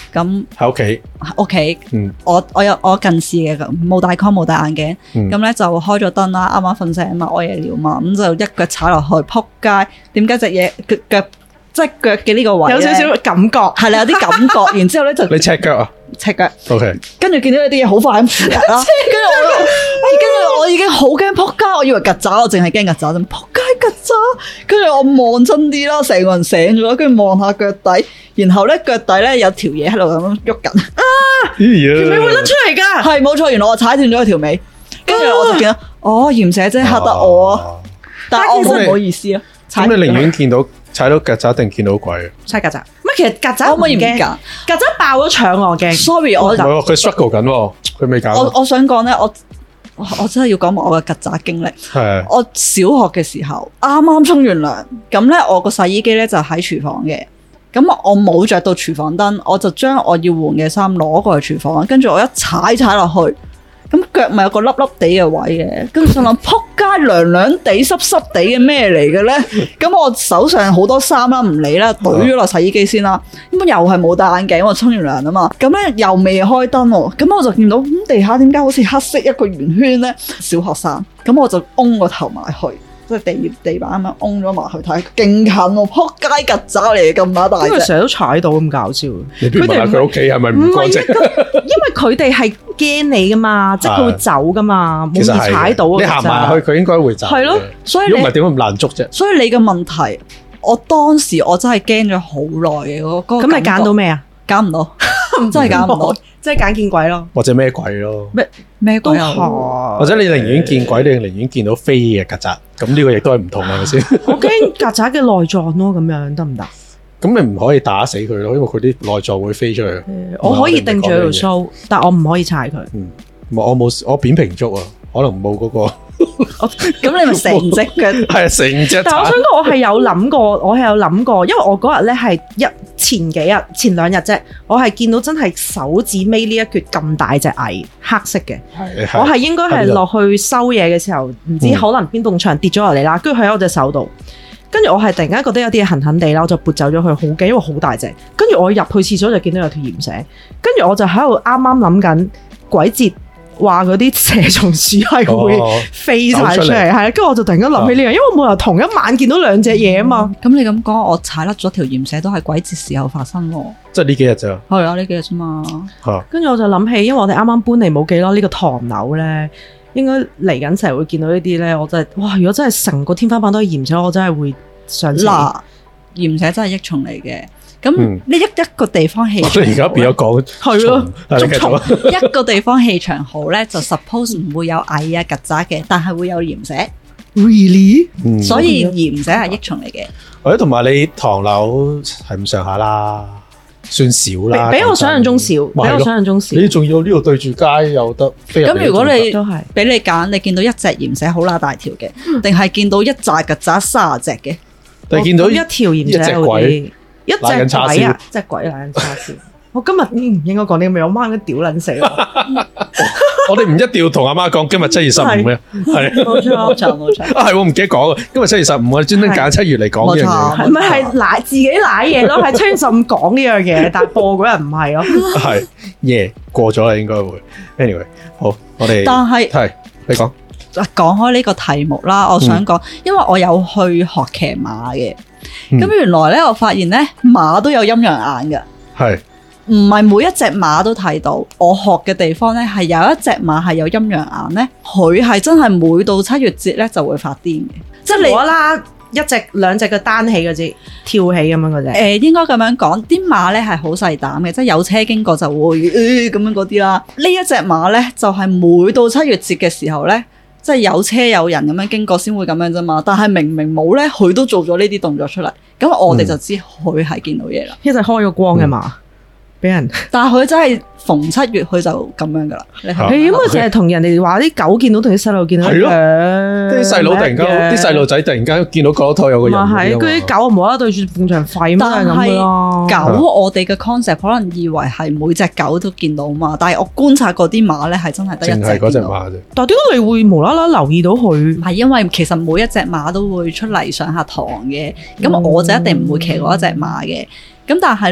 咁喺屋企， 我近視嘅，冇戴 con 冇戴眼鏡，咁咧就開咗燈啦，啱啱瞓醒嘛，屙夜尿嘛，咁就一腳踩落去，撲街！點解隻嘢腳即係腳嘅呢個位有少少感覺， 係啦，有啲感覺，然之後咧就你赤腳啊？ 赤腳 ，OK， 跟住見到有啲嘢好快咁扶啦，跟住我已經好驚撲街，我以為曱甴，我淨係驚曱甴啫，撲街曱甴，跟住我望真啲啦，成個人醒咗，跟住望下腳底，然後咧腳底咧有條嘢喺度咁樣喐緊， 條尾會甩出嚟㗎， 係冇錯，原來我踩斷咗條尾，跟住我就見到，鹽蛇姐嚇得我啊，但係我好唔好意思啊， 咁你寧願見到踩到曱甴定見到鬼？ 踩曱甴。乜其實曱甴可唔可以唔驚？ 曱甴爆咗腸我驚。 Sorry，我佢 struggle 緊喎，佢未搞。 我想講咧，我真係要講埋我嘅曱甴經歷。 係。 我小學嘅時候啱啱沖完涼，咁咧我個洗衣機咧就喺廚房嘅，咁我冇着到廚房燈，我就將我要換嘅衫攞過去廚房，跟住我一踩落去。咁腳咪有個粒粒地嘅位嘅，跟住心諗撲街涼涼地濕濕地嘅咩嚟嘅咧？咁我手上好多衫啦，唔理啦，懟咗落洗衣機先啦。咁又係冇戴眼鏡，我沖完涼啊嘛。咁咧又未開燈喎，咁我就見到地下點解好似黑色一個圓圈咧？小學生，咁我就嗡個頭埋去。即係地板咁樣擁咗埋去睇，勁近喎！撲街曱甴嚟嘅咁乸大隻， 因為成日都踩到咁搞笑。 你不如問下佢屋企係咪唔乾淨？ 因為佢哋係驚你噶嘛，即係佢會走噶嘛，冇易踩到。 你行埋去，佢應該會走。 係咯，所以如果唔係點會咁難捉啫？ 所以你嘅問題，我當時我真係驚咗好耐嘅嗰個。 咁你揀到咩啊？ 揀唔到，真係揀唔到， 即係揀見鬼咯， 或者咩鬼咯？ 咩鬼啊？ 或者你寧願見鬼，定寧願見到飛嘅曱甴？咁呢個亦都係唔同，係咪先？ 我驚曱甴嘅內臟咯，咁樣得唔得？ 咁你唔可以打死佢咯，因為佢啲內臟會飛出去。 我可以定住條鬚，但我唔可以踩佢。 我扁平足啊，可能冇嗰個。 咁你咪成隻腳係成隻。 但係我想講，我係有諗過，因為我嗰日咧係前兩日啫，我係見到真係手指尾呢一橛咁大隻蟻，黑色嘅。我係應該係落去收嘢嘅時候，唔知可能邊埲牆跌咗落嚟啦，跟住佢喺我隻手度，跟住我係突然間覺得有啲嘢痕痕地啦，我就撥走咗佢，好驚，因為好大隻。跟住我入去廁所就見到有條鹽蛇，跟住我就喺度啱啱諗緊鬼節。話嗰啲蛇蟲鼠係會飛晒出嚟，係，跟住我就突然間諗起呢樣，因為我冇由同一晚見到兩隻嘢啊嘛。 咁你咁講，我踩甩咗條鹽蛇都係鬼節時候發生喎。 即係呢幾日咋？ 係啊，呢幾日啫嘛。 跟住我就諗起，因為我哋啱啱搬嚟冇幾多呢個唐樓咧，應該嚟緊成日會見到呢啲咧，我真係哇！如果真係成個天花板都係鹽蛇，我真係會想死。嗱， 鹽蛇真係益蟲嚟嘅。咁呢一個地方氣場， 而家變咗講係咯，捉蟲一個地方氣場好咧，就 suppose 唔會有蟻啊、曱甴嘅，但係會有鹽蛇。 Really？ 所以鹽蛇係益蟲嚟嘅。 或者同埋你唐樓係咁上下啦，算少啦， 比我想象中少，比我想象中少。 你仲要呢度對住街有得飛入嚟。 咁如果你都係俾你揀，你見到一隻鹽蛇好乸大條嘅，定係見到一紮曱甴30隻嘅？ 定見到一條鹽蛇鬼？一隻鬼啊！隻鬼攋緊叉燒。我今日唔應該講呢個咩，我媽應該屌撚死我。 我哋唔一定要同阿媽講今日7月15嘅，係冇錯。 係我唔記得講啊！今日7月15，我哋專登揀7月嚟講呢樣嘢。 唔係自己舐嘢咯，係7月15講呢樣嘢，但係播嗰日唔係咯。 係過咗啦，應該會。Anyway， 好，我哋但係你講開呢個題目啦，我想講，因為我有去學騎馬嘅。咁原來咧，我發現咧馬都有陰陽眼嘅， 係唔係每一隻馬都睇到？我學嘅地方咧係有一隻馬係有陰陽眼咧，佢係真係每到7月節咧就會發癲嘅，即係你啦一隻兩隻嘅單起嗰隻跳起咁樣嗰隻。應該咁樣講，啲馬咧係好細膽嘅，即係有車經過就會咁樣嗰啲啦。呢一隻馬咧就係每到7月節嘅時候咧。即係有車有人咁樣經過先會咁樣啫嘛，但係明明冇咧，佢都做咗呢啲動作出嚟，咁我哋就知佢係見到嘢啦。 一隻開咗光嘅嘛，俾人， 但係佢真係逢7月佢就咁樣噶啦。你係因為成日同人哋話啲狗見到同啲細路見到係咯，啲細佬突然間啲細路仔突然間見到角落頭有個人， 係嗰啲狗唔好啦對住埲牆吠咁係咁咯。 狗我哋嘅 concept 可能以為係每隻狗都見到嘛，但係我觀察嗰啲馬咧係真係得一隻見到。淨係嗰隻馬啫。但係點解你會無啦啦留意到佢？係因為其實每一隻馬都會出嚟上下堂嘅，咁我就一定唔會騎嗰一隻馬嘅。咁但係咧。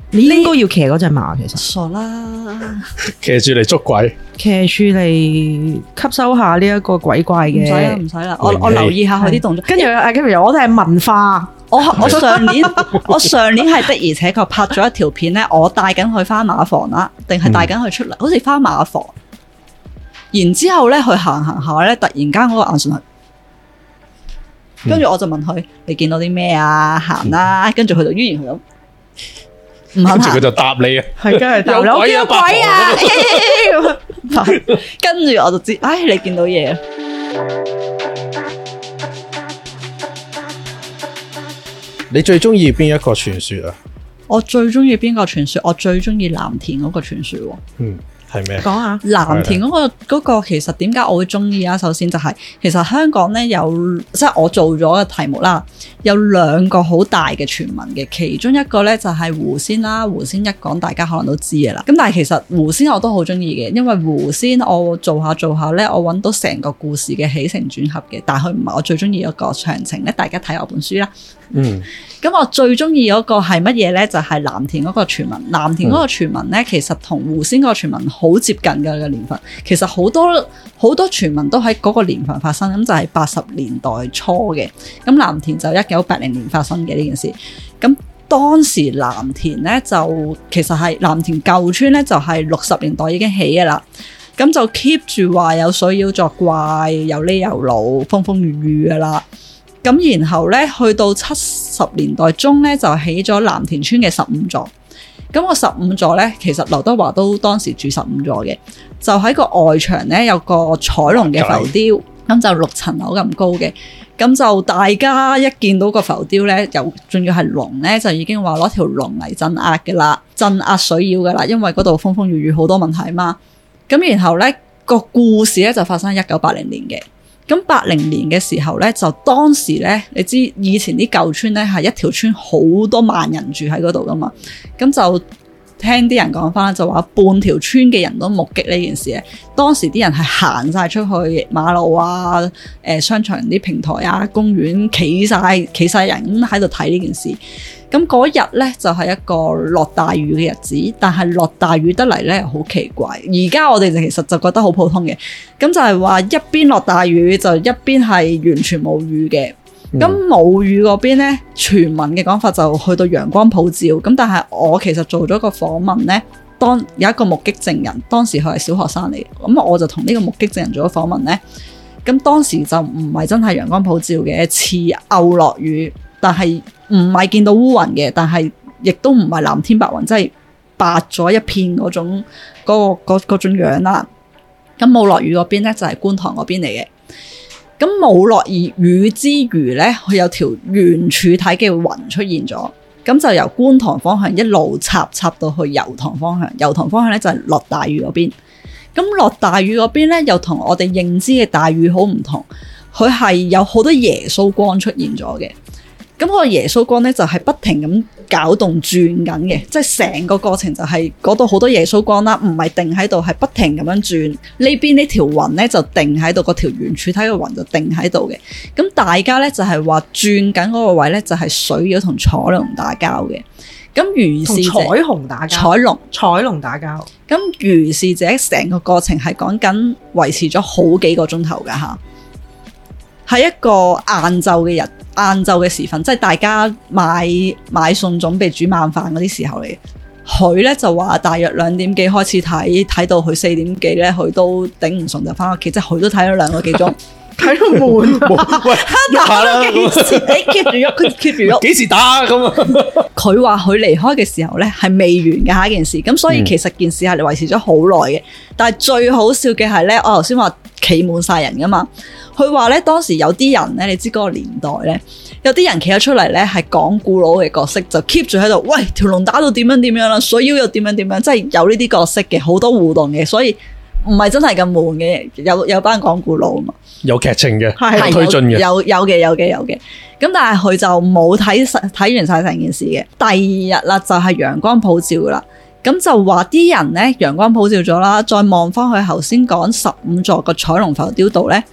你應該要騎嗰隻馬，其實傻啦， 騎住嚟捉鬼， 騎住嚟吸收下呢一個鬼怪嘅。 唔使啦，我留意下佢啲動作。 跟住我哋係文化。 我上年係的而且確拍咗一條片咧，我帶緊佢翻馬房啦，定係帶緊佢出嚟，好似翻馬房。然之後咧，佢行下咧，突然間嗰個眼神係，跟住我就問佢：你見到啲咩啊？行啦！跟住佢就依然係咁，唔肯行。 跟住佢就答你啊， 係跟住答你，我見到鬼啊！ 跟住我就知，唉，你見到嘢。 你最中意邊一個傳說啊？ 我最中意邊個傳說？我最中意藍田嗰個傳說。 係咩？ 講下藍田嗰個其實點解我會中意啊？首先就係其實香港咧有即係我做咗嘅題目啦，有兩個好大嘅傳聞嘅，其中一個咧就係狐仙啦。狐仙一講大家可能都知嘅啦。咁但係其實狐仙我都好中意嘅，因為狐仙我做下咧，我揾到成個故事嘅起承轉合嘅，但係佢唔係我最中意嗰個詳情咧，大家睇我本書啦。咁我最中意嗰個係乜嘢咧？就係藍田嗰個傳聞。藍田嗰個傳聞咧，其實同狐仙嗰個傳聞好接近嘅年份。其實好多傳聞都喺嗰個年份發生，咁就係80年代初嘅。咁藍田就1980年發生嘅呢件事。咁當時藍田咧就其實係藍田舊村咧，就係60年代已經起嘅啦。咁就 keep 住話有水妖作怪，有呢有路，風風雨雨嘅啦。咁然後咧，去到70年代中咧，就起咗藍田村嘅15座。咁個15座咧，其實劉德華都當時住15座嘅，就喺個外牆咧有個彩龍嘅浮雕，咁就6層樓咁高嘅。咁就大家一見到個浮雕咧，又仲要係龍咧，就已經話攞條龍嚟鎮壓嘅啦，鎮壓水妖嘅啦，因為嗰度風風雨雨好多問題嘛。咁然後咧個故事咧就發生喺1980年嘅。咁80年嘅時候咧，就當時咧，你知以前啲舊村咧係一條村好多萬人住喺嗰度噶嘛，咁就聽啲人講翻就話半條村嘅人都目擊呢件事咧。當時啲人係行晒出去馬路啊、商場啲平台啊、公園企晒人咁喺度睇呢件事。咁嗰日咧就係一個落大雨嘅日子，但係落大雨得嚟咧好奇怪。而家我哋其實就覺得好普通嘅，咁就係話一邊落大雨就一邊係完全冇雨嘅。咁冇雨嗰邊咧，傳聞嘅講法就去到陽光普照。咁但係我其實做咗個訪問咧，當有一個目擊證人，當時佢係小學生嚟，咁我就同呢個目擊證人做咗訪問咧。咁當時就唔係真係陽光普照嘅，似偶落雨，但係唔係見到烏雲嘅，但係亦都唔係藍天白雲，即係白咗一片嗰種樣啦。咁冇落雨嗰邊咧就係觀塘嗰邊嚟嘅。咁冇落雨之餘咧，佢有條圓柱體嘅雲出現咗，咁就由觀塘方向一路插到去油塘方向。油塘方向咧就係落大雨嗰邊。咁落大雨嗰邊咧又同我哋認知嘅大雨好唔同，佢係有好多耶穌光出現咗嘅。咁嗰個耶穌光咧就係不停咁攪動轉緊嘅，即係成個過程就係嗰度好多耶穌光啦，唔係定喺度，係不停咁樣轉。呢邊呢條雲咧就定喺度，嗰條圓柱體嘅雲就定喺度嘅。咁大家咧就係話轉緊嗰個位咧就係水妖同彩龍打交嘅。咁如是者彩虹打交，彩龍打交。 咁如是者成個過程係講緊維持咗好幾個鐘頭噶吓，係一個晏晝嘅時分，即係大家買餸準備煮晚飯嗰啲時候嚟。佢咧就話大約2點幾開始睇到佢4點幾咧，佢都頂唔順就翻屋企，即係佢都睇咗2個幾鐘，睇到悶。喂，喐下啦！你 keep 住喐，佢 keep 住喐， 幾時打咁啊？ 佢話佢離開嘅時候咧係未完嘅下一件事，咁所以其實件事係維持咗好耐嘅。但係最好笑嘅係咧，我頭先話企滿晒人噶嘛。佢話咧當時有啲人咧，你知嗰個年代咧，有啲人企咗出嚟咧係講古佬嘅角色，就 keep 住喺度，喂，條龍打到點樣啦，水妖又點樣，即係有呢啲角色嘅，好多互動嘅，所以唔係真係咁悶嘅，有班講古佬啊嘛， 有劇情嘅，有推進嘅， 有嘅。咁但係佢就冇睇完晒成件事嘅。第二日啦，就係陽光普照啦。咁就話啲人咧陽光普照咗啦，再望翻去頭先講15座個彩龍浮雕度咧，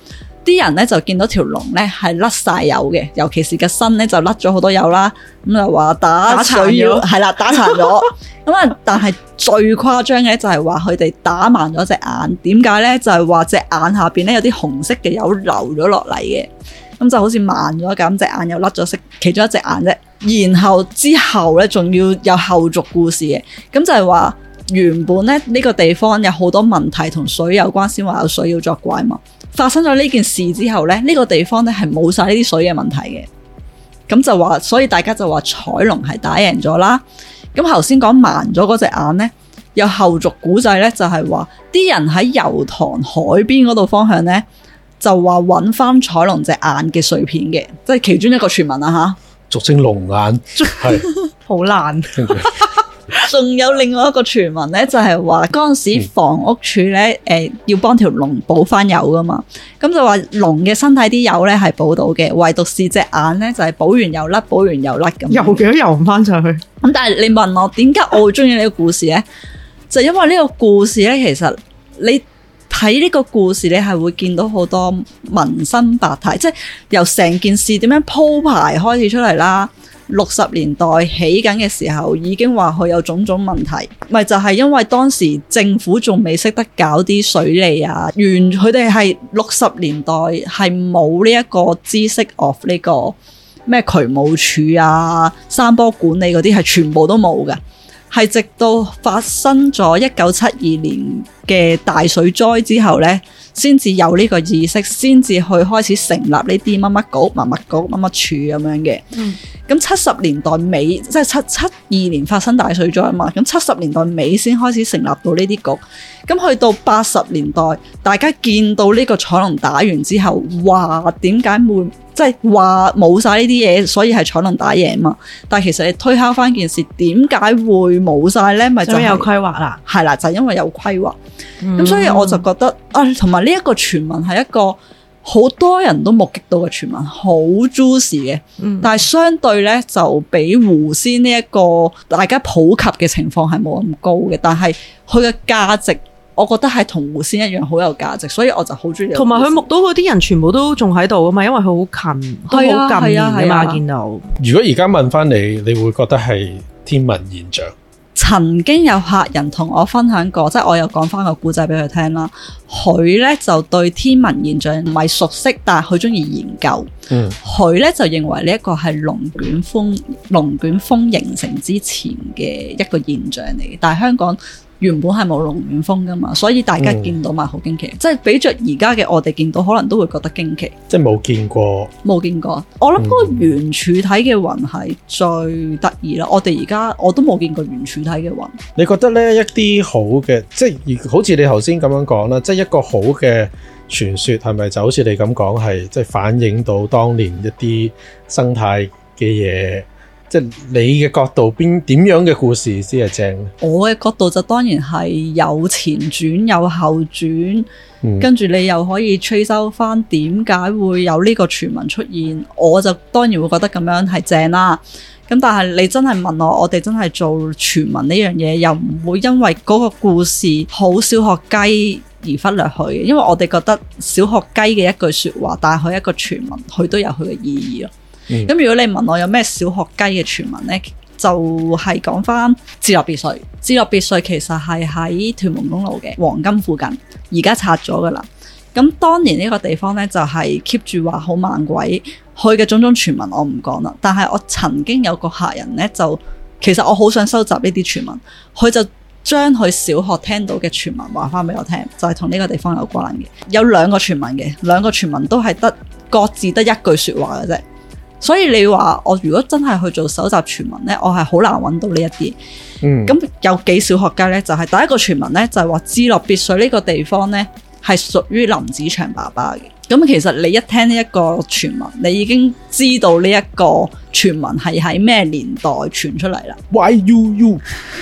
啲人咧就見到條龍咧係甩晒油嘅，尤其是個身咧就甩咗好多油啦。咁就話打水妖係啦，打殘咗。咁啊，但係最誇張嘅就係話佢哋打盲咗隻眼。點解咧？就係話隻眼下邊咧有啲紅色嘅油流咗落嚟嘅。咁就好似慢咗咁，隻眼又甩咗色，其中一隻眼啫。然後之後咧，仲要有後續故事嘅。咁就係話原本咧呢個地方有好多問題同水有關，先話有水妖作怪嘛。發生咗呢件事之後咧，呢個地方咧係冇晒呢啲水嘅問題嘅。咁就話，所以大家就話彩龍係打贏咗啦。咁頭先講盲咗嗰隻眼咧，有後續古仔咧，就係話啲人喺油塘海邊嗰度方向咧，就話揾翻彩龍隻眼嘅碎片嘅，即係其中一個傳聞啊吓， 俗稱龍眼係好難。 仲有另外一個傳聞咧，就係話嗰陣時房屋署咧，要幫條龍補翻油噶嘛，咁就話龍嘅身體啲油咧係補到嘅，唯獨是隻眼咧就係補完又甩，補完又甩咁。 游嘅都游唔翻上去。 咁但係你問我點解我會中意呢個故事咧？就因為呢個故事咧，其實你睇呢個故事，你係會見到好多民生百態，即係由成件事點樣鋪排開始出嚟啦。60年代起緊嘅時候，已經話佢有種種問題，咪就係因為當時政府仲未識得搞啲水利啊，佢哋係60年代係冇呢一個知識 of 呢個咩渠務署啊、山坡管理嗰啲係全部都冇嘅，係直到發生咗1972年嘅大水災之後呢，先至有呢個意識，先至去開始成立呢啲乜乜局、乜乜局、乜乜處咁樣嘅。咁70年代尾，即係72年發生大水災嘛，咁70年代尾先開始成立到呢啲局。咁去到80年代，大家見到呢個彩龍打完之後，話點解會即係話冇晒呢啲嘢，所以係彩龍打贏嘛？但係其實你推敲翻件事，點解會冇晒呢？咪就係有規劃啦， 係啦，就係因為有規劃。咁所以我就覺得啊，同埋呢一個傳聞係一個好多人都目擊到嘅傳聞，好 juicy 嘅，但係相對咧就比狐仙呢一個大家普及嘅情況係冇咁高嘅，但係佢嘅價值，我覺得係同狐仙一樣好有價值，所以我就好中意。 同埋佢目睹嗰啲人全部都仲喺度啊嘛，因為佢好近，都好近面啊嘛，見到。 如果而家問翻你，你會覺得係天文現象？ 曾經有客人同我分享過，即係我又講翻個故仔俾佢聽啦。佢呢就對天文現象唔係熟悉，但係佢中意研究。佢呢就認為呢一個係龍捲風形成之前嘅一個現象嚟嘅，但係香港原本係冇龍捲風噶嘛，所以大家見到咪好驚奇，即係比着而家嘅我哋見到，可能都會覺得驚奇。 即係冇見過。 我諗嗰個圓柱體嘅雲係最得意啦。我哋而家我都冇見過圓柱體嘅雲。 你覺得呢一啲好嘅，即係好似你頭先咁樣講啦，即係一個好嘅傳說，係咪就好似你咁講，係即係反映到當年一啲生態嘅嘢？即係你嘅角度點樣嘅故事先係正？ 我嘅角度就當然係有前傳有後傳，跟住你又可以吹收翻點解會有呢個傳聞出現，我就當然會覺得咁樣係正啦。咁但係你真係問我哋真係做傳聞呢樣嘢，又唔會因為嗰個故事好小學雞而忽略佢嘅，因為我哋覺得小學雞嘅一句說話，但係佢一個傳聞，佢都有佢嘅意義咯。咁如果你問我有咩小學雞嘅傳聞呢，就係講翻置樂別墅。置樂別墅其實係喺屯門公路嘅黃金附近，而家拆咗噶啦。咁當年呢個地方呢，就係 keep 住話好猛鬼，佢嘅種種傳聞我唔講啦。但係我曾經有個客人呢，就其實我好想收集呢啲傳聞，佢就將佢小學聽到嘅傳聞話翻俾我聽，就係同呢個地方有關嘅。有兩個傳聞嘅，兩個傳聞都係各自得一句說話嘅啫。所以你話我如果真係去做搜集傳聞呢，我係好難揾到呢一啲。咁有幾小學雞呢？就係第一個傳聞呢，就係話置樂別墅呢個地方呢，係屬於林子祥爸爸嘅。咁其實你一聽呢一個傳聞，你已經知道呢一個傳聞係喺咩年代傳出嚟啦。 YUU，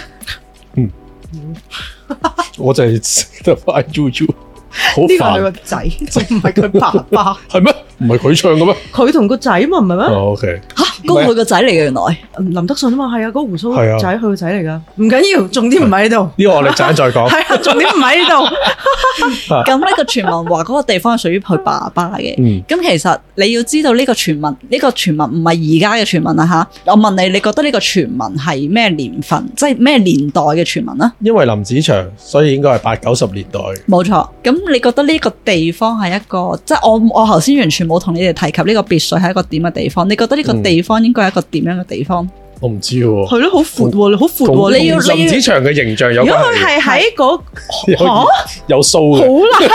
我就係識得 YUU， 好煩。 呢個係個仔，唔係佢爸爸， 係咩？ 唔係佢唱嘅咩？ 佢同個仔嘛，唔係咩？ 哦，OK， 嚇，嗰個佢個仔嚟嘅原來。 林德信啊嘛，係啊，嗰個胡鬚係啊仔佢個仔嚟噶，唔緊要，重點唔喺度。 呢個我哋陣間再講。 係啊，重點唔喺度。 咁呢個傳聞話嗰個地方係屬於佢爸爸嘅。咁其實你要知道呢個傳聞，呢個傳聞唔係而家嘅傳聞啊嚇。我問你，你覺得呢個傳聞係咩年份，即係咩年代嘅傳聞啊？ 因為林子祥，所以應該係80、90年代。 冇錯。咁你覺得呢個地方係一個，即係我頭先完全冇同你哋提及呢個別墅係一個點嘅地方？你覺得呢個地方應該係一個點樣嘅地方？ 我唔知喎。 係咯，好闊喎，你好闊喎，你要林子祥嘅形象有關係。 如果佢係喺嗰有數嘅， 好難。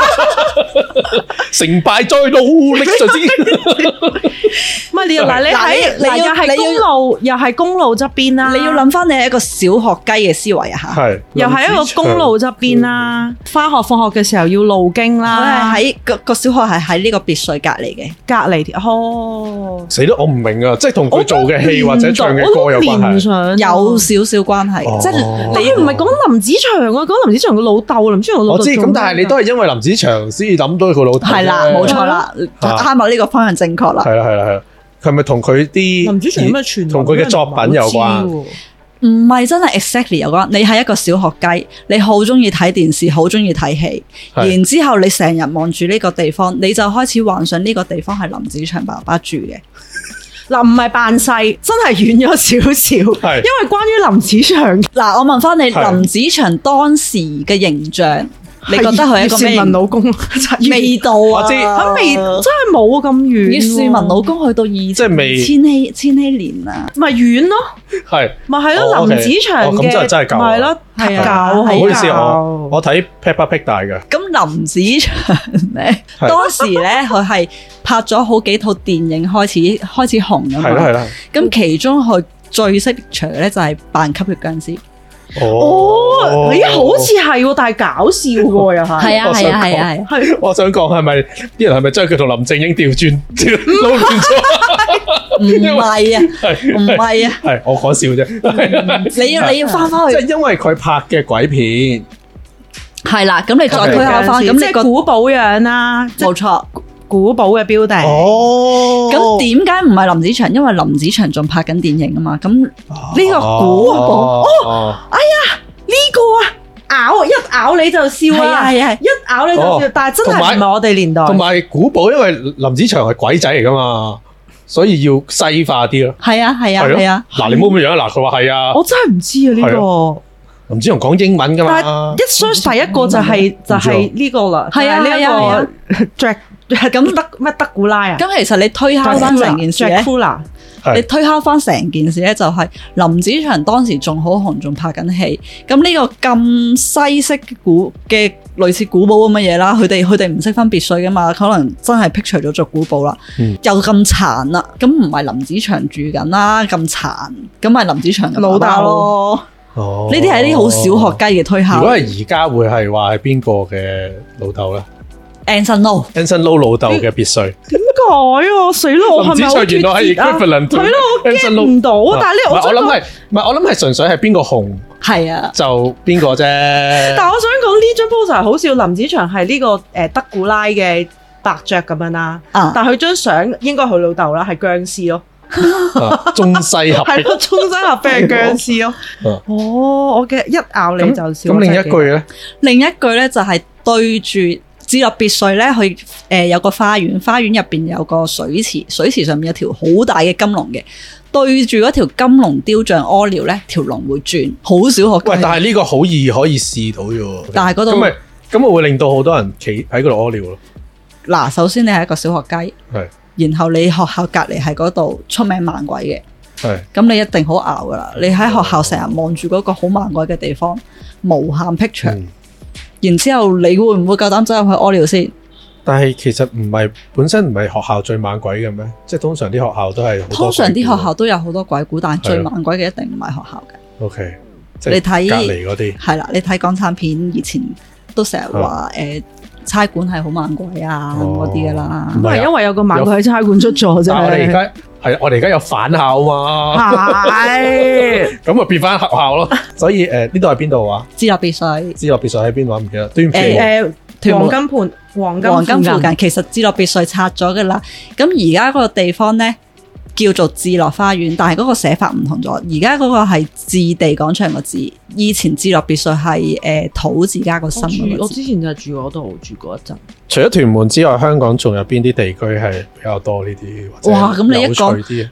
成敗在努力就知。 唔係你又嗱，你又係公路，又係公路側邊啦。 你要諗翻你係一個小學雞嘅思維啊嚇， 係又係一個公路側邊啦。翻學放學嘅時候要路經啦。 佢係喺個小學係喺呢個別墅隔離嘅， 隔離哦。 死啦！我唔明啊，即係同佢做嘅戲或者唱嘅歌有關係， 有少少關係。即係你唔係講林子祥啊，講林子祥嘅老豆，林子祥嘅老豆。 我知咁，但係你都係因為林子祥先至諗到佢老豆。 係啦，冇錯啦，啱啱呢個方向正確啦。 係啦，係啦，係啦。佢係咪同佢啲林子祥咩傳同佢嘅作品有關？ 唔係真係 exactly 有關。你係一個小學雞，你好中意睇電視，好中意睇戲，然之後你成日望住呢個地方，你就開始幻想呢個地方係林子祥爸爸住嘅。 嗱，唔係扮細，真係遠咗少少。因為關於林子祥， 嗱，我問翻你，林子祥當時嘅形象。你覺得佢係一個咩？ 葉倩文老公味道啊！ 佢未真係冇咁遠。 葉倩文老公去到千禧年啊， 咪遠咯， 係咪係咯？林子祥嘅咁真係舊， 係咯，係啊， 唔好意思，我睇 Peppa Pig 大嘅。 咁林子祥咧，當時咧佢係拍咗好幾套電影開始紅㗎嘛。 係啦係啦。 咁其中佢最識長嘅咧就係扮吸血僵屍。 哦，咦，好似係，但係搞笑嘅又係。 係啊係啊係啊係。 我想講係咪啲人係咪將佢同林正英調轉撈亂咗？ 唔係啊，唔係啊， 係我講笑啫。 你要翻返去， 即係因為佢拍嘅鬼片係啦。咁你再推下翻，咁你個古堡樣啦， 冇錯。 古堡嘅標的哦， 咁點解唔係林子祥？因為林子祥仲拍緊電影啊嘛。咁呢個古堡，哎呀，呢個啊，一咬你就笑啊，係啊，一咬你就笑。但係真係唔係我哋年代。 同埋古堡，因為林子祥係鬼仔嚟噶嘛，所以要西化啲咯。 係啊係啊係啊。 嗱，你冇咁樣嗱，佢話係啊， 我真係唔知啊呢個。 林子祥講英文噶嘛？ 但係一 search 第一個就係呢個啦， 係啊呢一個 Jack。咁德古拉啊？ 咁其實你推敲翻成件事咧，你推敲翻成件事咧，就係林子祥當時仲好紅，仲拍緊戲。咁呢個咁西式嘅類似古堡咁嘅嘢啦，佢哋唔識分別墅噶嘛，可能真係辟除咗做古堡啦。又咁殘啦，咁唔係林子祥住緊啦，咁殘，咁咪林子祥嘅老豆咯。哦，呢啲係啲好小學雞嘅推敲。 如果係而家會係話係邊個嘅老豆咧？ Anson Lo 老豆嘅別墅，點解啊？死咯！我係咪好脫節啊？係咯，我 get 唔到。但係呢， 我諗係純粹係邊個紅， 係啊， 就邊個啫。 但係我想講呢張 poster 好笑，林子祥係呢個德古拉嘅伯爵咁樣啦。但係佢張相應該佢老豆啦，係僵屍咯。 中西合係咯，中西合璧係僵屍咯。哦，我嘅一咬你就笑。 咁另一句咧？ 另一句咧就係對住。置樂別墅咧，佢有個花園，花園入邊有個水池，水池上面有條好大嘅金龍嘅，對住嗰條金龍雕像屙尿咧，條龍會轉，好小學雞。 喂，但係呢個好易可以試到啫。 但係嗰度咁咪會令到好多人企喺嗰度屙尿咯。 嗱，首先你係一個小學雞， 係， 然後你學校隔離係嗰度出名猛鬼嘅， 係， 咁你一定好熬噶啦。你喺學校成日望住嗰個好猛鬼嘅地方，無限僻場。然之後，你會唔會夠膽走入去屙尿先？ 但係其實本身唔係學校最猛鬼嘅咩？即係通常啲學校都係通常啲學校都有好多鬼故，但係最猛鬼嘅一定唔係學校嘅。 OK， 即係你睇隔離嗰啲係啦，你睇港產片以前都成日話差館係好猛鬼啊嗰啲噶啦。 唔係因為有個猛鬼喺差館出咗啫。 我哋而家有返校嘛？係咁啊，變翻學校咯。所以呢度係邊度啊？ 置樂別墅。 置樂別墅喺邊度？唔記得。 屯門黃金附近，其實置樂別墅拆咗㗎啦。咁而家嗰個地方咧叫做置樂花園，但係嗰個寫法唔同咗。而家嗰個係置地廣場個置，以前置樂別墅係土字加個心嗰個字。 我之前就係住嗰度住過一陣。 除咗屯門之外，香港仲有邊啲地區係比較多呢啲？ 哇！咁你一講，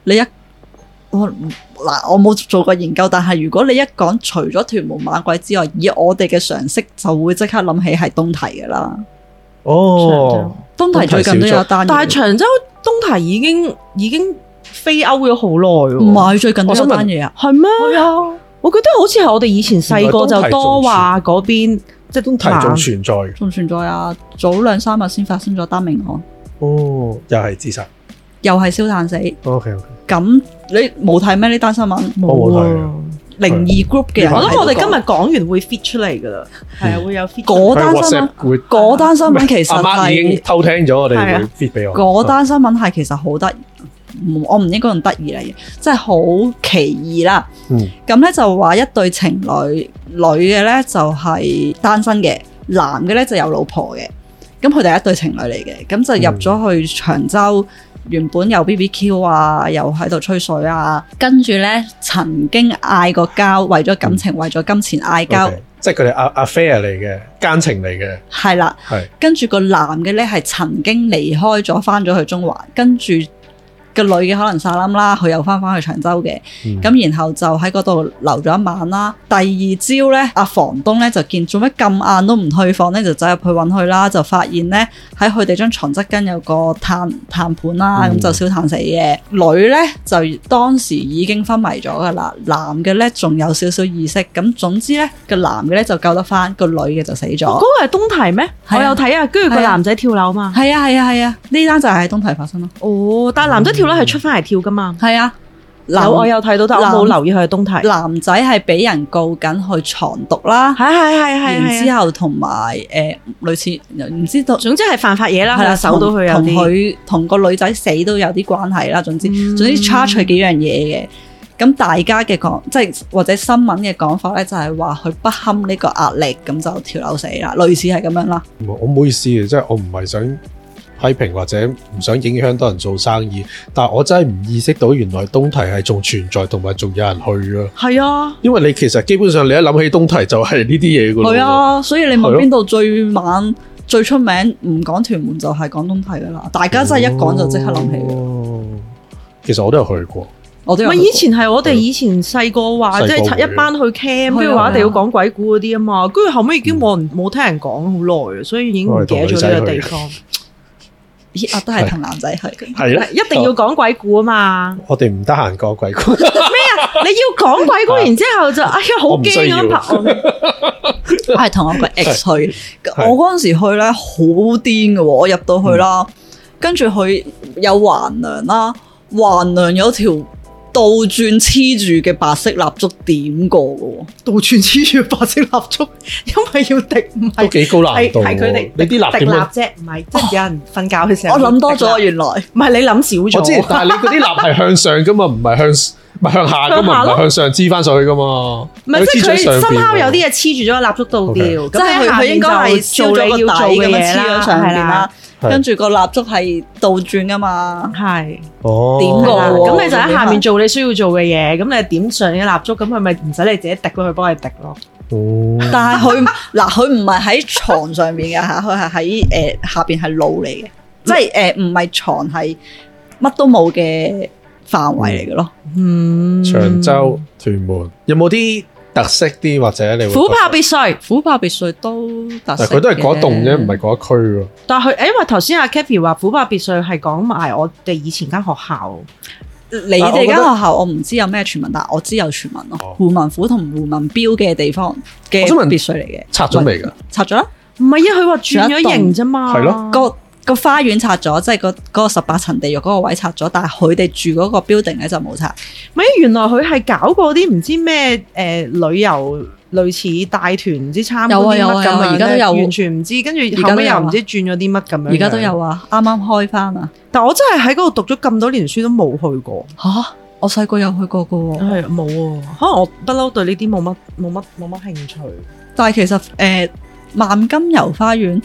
我冇做過研究，但係如果你一講除咗屯門馬鬼之外，以我哋嘅常識就會即刻諗起係東堤㗎啦。 哦， 東堤最近都有單， 但係長洲東堤已經飛歐咗好耐喎。 唔係最近都有單嘢啊？ 係咩？係啊，我覺得好似係我哋以前細個就多話嗰邊，即係東堤仲存在， 仲存在啊！早2-3日先發生咗單命案。 哦，又係自殺， 又係燒炭死。 OK。 咁你冇睇咩呢單新聞？ 冇睇。 靈異 group 嘅人， 我諗我哋今日講完會 fit 出嚟噶啦，係啊，會有 fit。 嗰單新聞其實阿媽已經偷聽咗，我哋會 fit 俾我。 嗰單新聞係其實好得意，我唔應該用得意嚟嘅，即係好奇異啦。咁咧就話一對情侶，女嘅咧就係單身嘅，男嘅咧就有老婆嘅。咁佢哋係一對情侶嚟嘅，咁就入咗去長洲。原本有 BBQ 啊，又喺度吹水啊，跟住咧曾經嗌過交，為咗感情，為咗金錢嗌交， 即係佢哋 affair 嚟嘅，奸情嚟嘅， 係啦，係。跟住個男嘅咧係曾經離開咗，翻咗去中環，跟住個女嘅可能撒冧啦，佢又翻去長洲嘅，咁然後就喺嗰度留咗一晚啦。第二朝咧，阿房東咧就見做咩咁晏都唔退房咧，就走入去揾佢啦，就發現咧喺佢哋張床側跟有個炭盤啦，咁就燒炭死嘅。女咧就當時已經昏迷咗噶啦，男嘅咧仲有少少意識。咁總之咧個男嘅咧就救得翻，個女嘅就死咗。嗰個係東堤咩？我有睇啊，跟住個男仔跳樓嘛。 係啊，呢單就係喺東堤發生咯。 哦，但係男仔跳樓係出翻嚟跳噶嘛？ 係啊， 我有睇到，但我冇留意佢係東堤。 男仔係俾人告緊去藏毒啦，係，然之後同埋類似唔知道， 總之係犯法嘢啦，係啦，搜到佢有啲同佢同個女仔死都有啲關係啦。總之 charge 佢幾樣嘢嘅。咁大家嘅講，即係或者新聞嘅講法咧，就係話佢不堪呢個壓力，咁就跳樓死啦，類似係咁樣啦。 我唔好意思嘅，即係我唔係想批評或者唔想影響多人做生意，但係我真係唔意識到原來東堤係仲存在，同埋仲有人去啊。 係啊， 因為你其實基本上你一諗起東堤就係呢啲嘢噶咯。 係啊，所以你問邊度最猛、最出名，唔講屯門就係講東堤噶啦。大家真係一講就即刻諗起嘅。 其實我都有去過。 唔係以前係我哋以前細個話，即係一班去 camp，跟住話一定要講鬼故嗰啲啊嘛。跟住後尾已經冇聽人講好耐，所以已經唔記得咗呢個地方。 我都係同男仔去， 係啦， 一定要講鬼故啊嘛！ 我哋唔得閒講鬼故咩啊？你要講鬼故，然之後就哎呀好驚咁拍我係同我個 ex 去，我嗰陣時去咧好癲嘅，我入到去啦，跟住佢有橫梁啦，橫梁有條倒轉黐住嘅白色蠟燭點過嘅， 倒轉黐住白色蠟燭，因為要滴，唔係都幾高難度。 係佢哋你啲蠟滴蠟啫，唔係即係有人瞓覺嘅時候。 我諗多咗，原來唔係你諗少咗。 我知，但係你嗰啲蠟係向上噶嘛，唔係向下噶嘛，唔係向上黐翻上去噶嘛。 唔係即係佢深烤有啲嘢黐住咗個蠟燭度掉， 即係佢應該係燒咗個底咁樣黐咗上邊啦。跟住個蠟燭係倒轉噶嘛， 係點過咁你就喺下面做你需要做嘅嘢，咁你點上嘅蠟燭，咁佢咪唔使你自己滴咯，佢幫你滴咯。 但係佢唔係喺床上邊嘅吓，佢係喺下邊係路嚟嘅，即係唔係床，係乜都冇嘅範圍嚟嘅咯。 長洲、屯門有冇啲特色啲，或者你會虎豹別墅都特色， 但佢都係嗰棟啫，唔係嗰一區喎。 但係因為頭先阿 Kathy 話虎豹別墅係講埋我哋以前間學校， 你哋間學校我唔知有咩傳聞，但係我知有傳聞咯。胡文虎同胡文彪嘅地方嘅別墅嚟嘅， 拆咗未㗎？ 拆咗啦， 唔係啊，佢話轉咗型啫嘛。 係咯， 個花園拆咗，即係嗰個18層地獄嗰個位拆咗，但係佢哋住嗰個 building 咧就冇拆。 咪原來佢係搞過啲唔知咩旅遊類似帶團唔知參觀啲乜咁啊，而家都有完全唔知，跟住後尾又唔知轉咗啲乜咁樣。 而家都有啊，啱啱開翻啊！ 但我真係喺嗰度讀咗咁多年書都冇去過。 吓，我細個有去過噶喎。 係冇啊，可能我不嬲對呢啲冇乜興趣。 但係其實萬金油花園。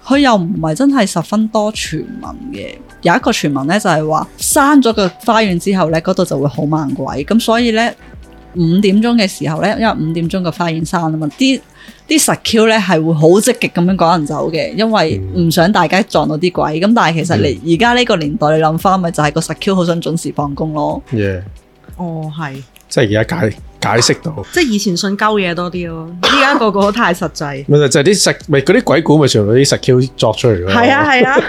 佢又唔係真係十分多傳聞嘅。有一個傳聞咧就係話閂咗個花園之後咧，嗰度就會好猛鬼。咁所以咧5點鐘嘅時候咧，因為5點鐘個花園閂啊嘛，啲實 Q 咧係會好積極咁樣趕人走嘅，因為唔想大家撞到啲鬼。咁但係其實你而家呢個年代你諗翻，咪就係個實 Q 好想準時放工咯。 哦，係， 即係而家解釋到， 即係以前信鳩嘢多啲咯，依家個個都太實際。 咪就係啲咪嗰啲鬼故咪全部啲實 Q 作出嚟咯。 係啊係啊。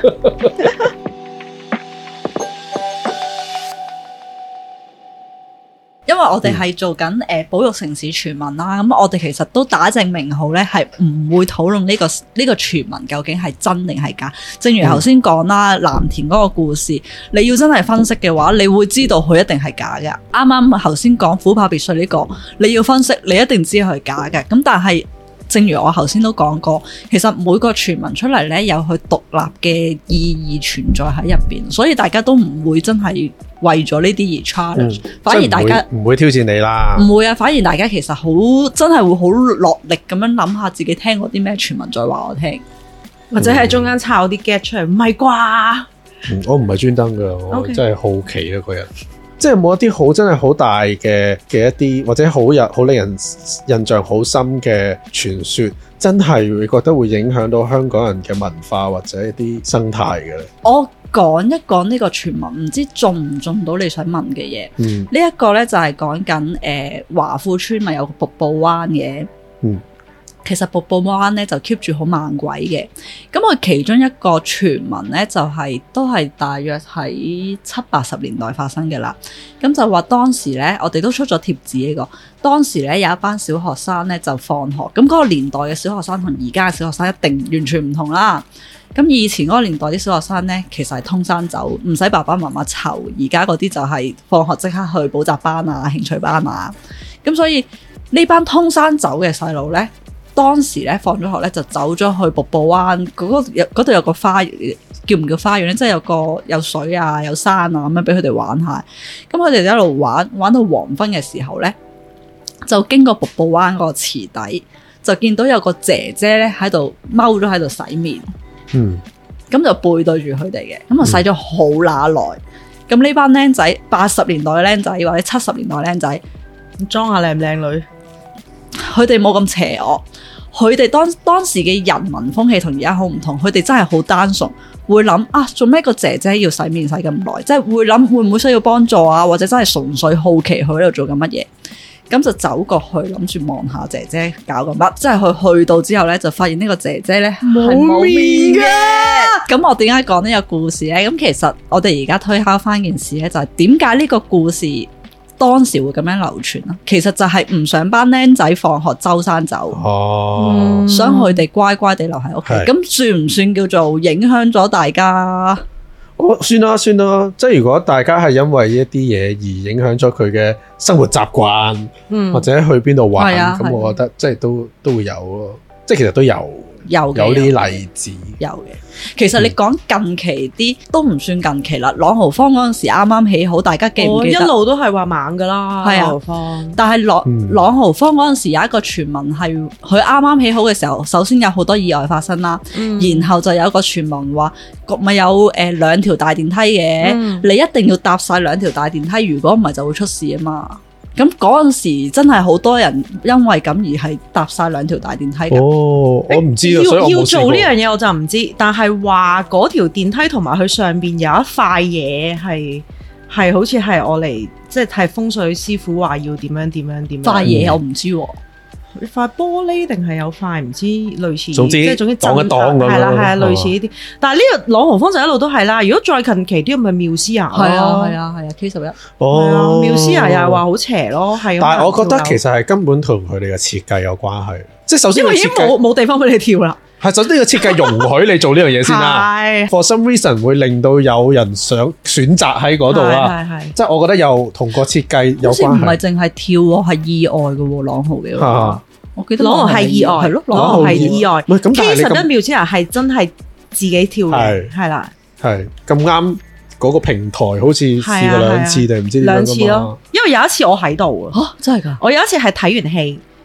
因為我哋係做緊保育城市傳聞啦，咁我哋其實都打正名號咧，係唔會討論呢個傳聞究竟係真定係假。正如頭先講啦，藍田嗰個故事，你要真係分析嘅話，你會知道佢一定係假嘅。啱啱頭先講虎豹別墅呢個，你要分析，你一定知佢係假嘅。咁但係正如我頭先都講過，其實每個傳聞出嚟咧，有佢獨立嘅意義存在喺入邊，所以大家都唔會真係為咗呢啲而 challenge，反而大家唔會挑戰你啦。 唔會啊，反而大家其實好真係會好落力咁樣諗下自己聽過啲咩傳聞，再話我聽， 或者喺中間抄啲 get 出嚟，唔係啩？ 我唔係專登㗎，我真係好奇啊個人。即係冇一啲好真係好大嘅一啲，或者好令人印象好深嘅傳說，真係會覺得會影響到香港人嘅文化或者一啲生態嘅。 我講一講呢個傳聞，唔知中唔中到你想問嘅嘢。呢一個呢就係講緊華富村咪有個瀑布灣嘅。其實瀑布灣咧就 keep 住好猛鬼嘅，咁佢其中一個傳聞咧就係都係大約喺70-80年代發生嘅啦。咁就話當時咧，我哋都出咗貼紙呢個。當時咧有一班小學生咧就放學，咁嗰個年代嘅小學生同而家嘅小學生一定完全唔同啦。咁以前嗰個年代啲小學生咧，其實係通山走，唔使爸爸媽媽湊。而家嗰啲就係放學即刻去補習班啊、興趣班啊。咁所以呢班通山走嘅細路咧，當時咧放咗學咧就走咗去瀑布灣嗰度有個花園，叫唔叫花園咧？即係有水啊、有山啊咁樣俾佢哋玩下。咁佢哋一路玩到黃昏嘅時候咧，就經過瀑布灣個池底，就見到有個姐姐咧喺度踎咗喺度洗面。咁就背對住佢哋嘅，咁啊洗咗好乸耐。咁呢班僆仔，80年代嘅僆仔或者70年代僆仔， 裝下靚唔靚女？ 佢哋冇咁邪惡。佢哋當時嘅人民風氣同而家好唔同，佢哋真係好單純，會諗啊，做咩個姐姐要洗面洗咁耐？即係會諗會唔會需要幫助啊？或者真係純粹好奇佢喺度做緊乜嘢？咁就走過去諗住望下姐姐搞緊乜？即係佢去到之後咧，就發現呢個姐姐咧係冇面嘅。咁我點解講呢個故事咧？咁其實我哋而家推敲翻件事咧，就係點解呢個故事當時會咁樣流傳啊？其實就係唔想班僆仔放學周山走，想佢哋乖乖地留喺屋企。咁算唔算叫做影響咗大家？ 算啦，即係如果大家係因為一啲嘢而影響咗佢嘅生活習慣，或者去邊度玩，咁我覺得即係都會有咯。即係其實都有啲例子， 有嘅。其實你講近期啲都唔算近期啦。朗豪坊嗰陣時啱啱起好，大家記唔記得？ 一路都係話猛噶啦， 係啊。 朗豪坊，但係朗豪坊嗰陣時有一個傳聞係佢啱啱起好嘅時候，首先有好多意外發生啦，然後就有一個傳聞話，咪有2條大電梯嘅，你一定要搭晒2條大電梯，如果唔係就會出事啊嘛。咁嗰陣時真係好多人因為咁而係搭晒2條大電梯嘅。 我唔知啊，所以我冇試過。 要做呢樣嘢我就唔知，但係話嗰條電梯同埋佢上邊有一塊嘢係好似係我嚟，即係風水師傅話要點樣塊嘢我唔知喎。塊玻璃定係有塊唔知類似， 總之擋一擋咁樣， 係啦，類似呢啲。但係呢個朗豪坊就一路都係啦。如果再近期啲，咪妙思雅咯。係啊 K11。哦，妙思雅又係話好邪咯，係。 但係我覺得其實係根本同佢哋嘅設計有關係。即係首先因為已經冇地方俾你跳啦。 係首先個設計容許你做呢樣嘢先啦。For some reason 會令到有人想選擇喺嗰度啦。即係我覺得又同個設計有關係。 唔係淨係跳喎，係意外嘅喎，朗豪嘅。我記得朗豪係意外，係咯，朗豪係意外。K11妙思雅係真係自己跳嘅，係啦。 係咁啱嗰個平台好似試過2次定唔知點樣㗎嘛。 2次咯，因為有一次我喺度啊。 真係㗎！ 我有一次係睇完戲。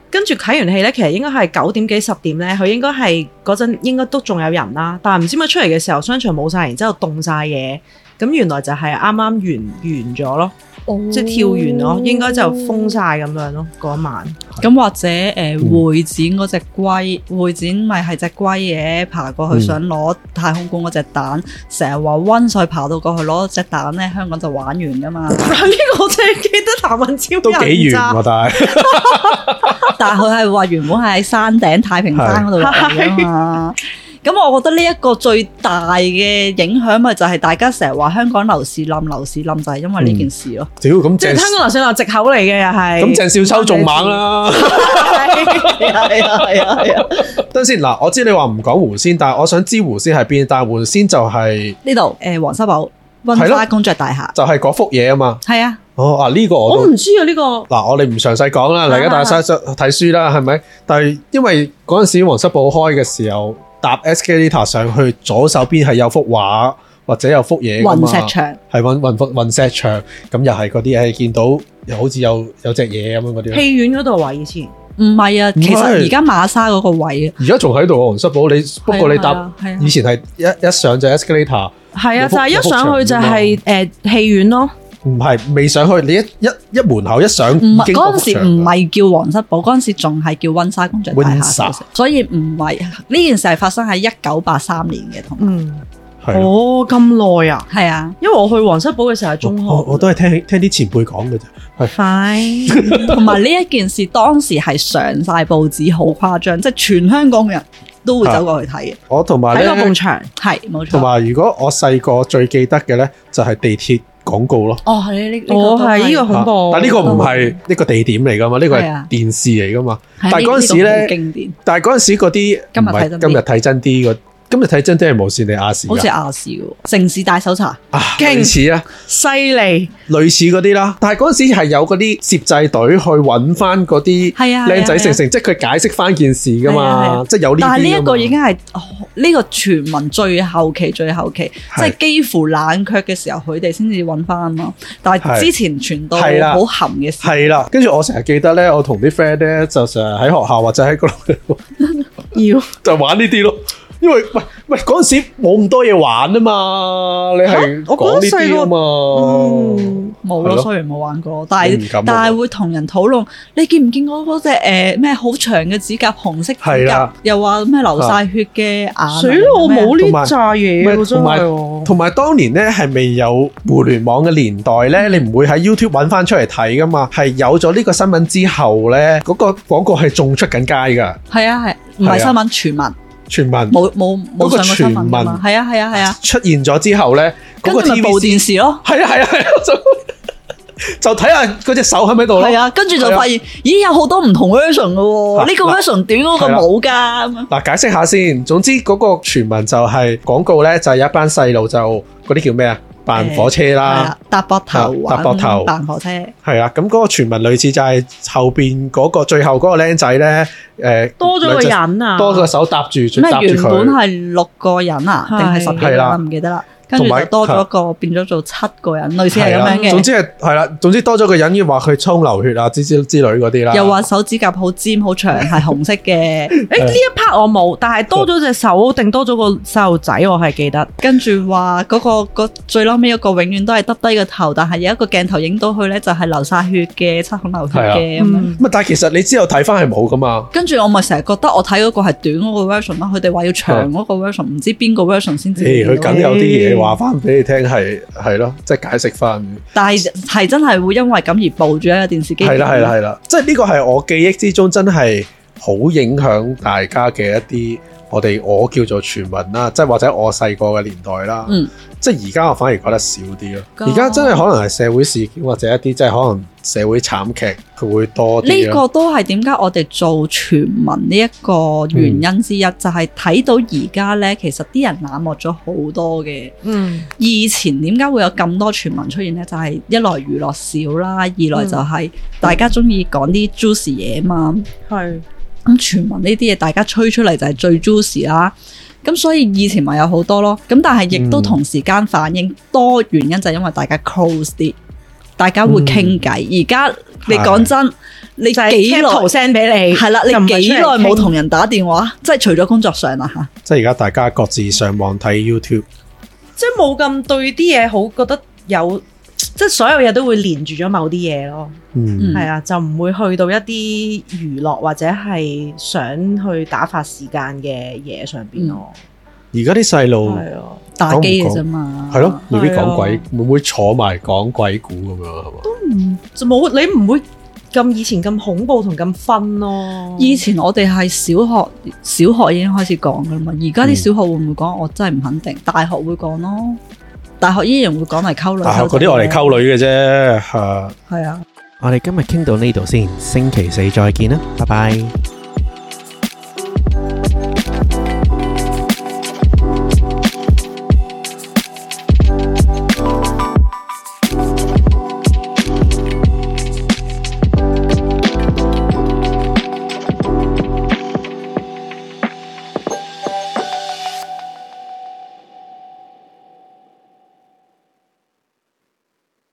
跟住睇完戲咧，其實應該係9點幾10點咧，佢應該係嗰陣應該都仲有人啦，但係唔知點解出嚟嘅時候商場冇晒，然之後凍晒嘢，咁原來就係啱啱完咗咯。即係跳完咯，應該就封晒咁樣咯嗰晚。 咁或者會展嗰隻龜，會展咪係隻龜嘅，爬過去想攞太空館嗰隻蛋，成日話溫水爬到過去攞隻蛋咧，香港就玩完噶嘛。呢個我淨係記得譚文超都幾遠喎， 但係佢係話原本係喺山頂太平山嗰度嚟噶嘛。咁我覺得呢一個最大嘅影響咪就係大家成日話香港樓市冧就係因為呢件事咯。 屌咁， 即係香港樓市係藉口嚟嘅又係。 咁鄭少秋仲猛啦。係啊。等先嗱，我知你話唔講狐仙，但係我想知狐仙係邊？但係狐仙就係呢度黃室堡溫莎公爵大廈， 就係嗰幅嘢啊嘛。 係啊。 呢個我唔知啊呢個。 嗱，我哋唔詳細講啦，大家睇書啦，係咪？但係因為嗰陣時黃室堡開嘅時候，搭 escalator 上去，左手邊係有幅畫或者有幅嘢㗎嘛， 雲石牆係雲石牆，咁又係嗰啲係見到又好似有隻嘢咁樣嗰啲。 戲院嗰度話以前唔係啊，其實而家馬莎嗰個位啊， 而家仲喺度黃室堡，不過你搭以前係一上就 escalator， 係啊，就係一上去就係戲院咯。 唔係未上去，你一門口一上， 嗰陣時唔係叫黃室堡，嗰陣時仲係叫溫莎公爵大廈，所以唔係呢件事係發生喺1983年嘅，同哦咁耐啊， 係啊， 因為我去黃室堡嘅時候係中學， 我都係聽啲前輩講嘅啫。 快， 同埋呢一件事當時係上晒報紙，好誇張，即係全香港人都會走過去睇嘅。 我同埋呢喺個埲牆係冇錯。 同埋如果我細個最記得嘅咧，就係地鐵廣告咯。 哦，係呢係呢個恐怖， 但呢個唔係呢個地點嚟噶嘛，呢個係電視嚟噶嘛。但係嗰陣時咧，但係嗰陣時嗰啲今日睇真啲今日睇真啲係無線定亞視？ 好似亞視喎，城市大搜查類似啊， 犀利， 類似嗰啲啦。但係嗰陣時係有嗰啲攝製隊去揾翻嗰啲靚仔成，即係佢解釋翻件事噶嘛，即係有呢啲。但係呢一個已經係呢個傳聞最後期，即係幾乎冷卻嘅時候，佢哋先至揾翻啊嘛。但係之前傳到好含嘅事。係啦， 跟住我成日記得咧，我同啲 friend 咧就成日喺學校或者喺嗰度就玩呢啲咯。因為喂嗰陣時冇咁多嘢玩啊嘛，你係講呢啲啊嘛， 冇咯，雖然冇玩過，但係會同人討論。你見唔見過嗰隻咩好長嘅指甲，紅色指甲，又話咩流晒血嘅眼？ 水我冇呢扎嘢，真係。 同埋當年咧係未有互聯網嘅年代咧，你唔會喺 YouTube 揾翻出嚟睇噶嘛。係有咗呢個新聞之後咧，嗰個廣告係仲出緊街噶。 係啊係，唔係新聞傳聞。 傳聞冇上過新聞㗎嘛？係啊！ 出現咗之後咧，嗰個 TVB 部電視咯， 係啊，就睇下嗰隻手喺咪度咯。 係啊，跟住就發現，咦，有好多唔同 version 嘅喎，呢個 version 短，嗰個冇㗎。嗱， 解釋下先。總之嗰個傳聞就係廣告咧，就係一班細路就嗰啲叫咩啊？扮火車啦， 搭膊頭扮火車， 係啊，咁嗰個傳聞類似就係後邊嗰個最後嗰個僆仔咧， 多咗個人啊， 多個手搭住佢。 咩原本係6個人啊，定係10個人啊？唔記得啦。跟住就多咗個變咗做7個人，類似係咁樣嘅。 總之係啦，總之多咗個人要話佢沖流血啊之類嗰啲啦。 又話手指甲好尖好長，係紅色嘅。 呢一 part 我冇，但係多咗隻手定多咗個細路仔，我係記得。 跟住話嗰個最撈尾嗰個永遠都係耷低個頭，但係有一個鏡頭影到佢咧，就係流晒血嘅，七孔流血嘅咁樣。 但係其實你之後睇翻係冇噶嘛。 跟住我咪成日覺得我睇嗰個係短嗰個 version 啦，佢哋話要長嗰個 version，唔知邊個 version 先至。 佢梗有啲嘢。話翻俾你聽係咯，即係解釋翻。 但係真係會因為咁而報住喺個電視機。 係啦，即係呢個係我記憶之中真係好影響大家嘅一啲我叫做傳聞啦，即係或者我細個嘅年代啦。即係而家我反而覺得少啲咯。而家真係可能係社會事件或者一啲即係可能社會慘劇佢會多啲。呢個都係點解我哋做傳聞呢一個原因之一，就係睇到而家咧，其實啲人冷漠咗好多嘅。以前點解會有咁多傳聞出現咧？就係一來娛樂少啦，二來就係大家中意講啲 juicy 嘢嘛。係咁傳聞呢啲嘢，大家吹出嚟就係最 juicy 啦。咁所以以前咪有好多咯，咁但係亦都同時間反映多原因就係因為大家 close 啲，大家會傾偈。而家你講真，你幾耐 send 俾你？ 係啦，你幾耐冇同人打電話？即係除咗工作上啦嚇。 即係而家大家各自上網睇 YouTube， 即係冇咁對啲嘢好覺得有，即係所有嘢都會連住咗某啲嘢咯。係啊，就唔會去到一啲娛樂或者係想去打發時間嘅嘢上邊咯。 而家啲細路打機嘅啫嘛， 係咯，未必講鬼，會唔會坐埋講鬼故咁樣係嘛？ 都唔就冇，你唔會咁以前咁恐怖同咁分咯。 以前我哋係小學已經開始講噶啦嘛，而家啲小學會唔會講？我真係唔肯定。大學會講咯，大學依然會講嚟溝女。大學嗰啲我嚟溝女嘅啫， 係啊。 我哋今日傾到呢度先，星期四再見啦，拜拜。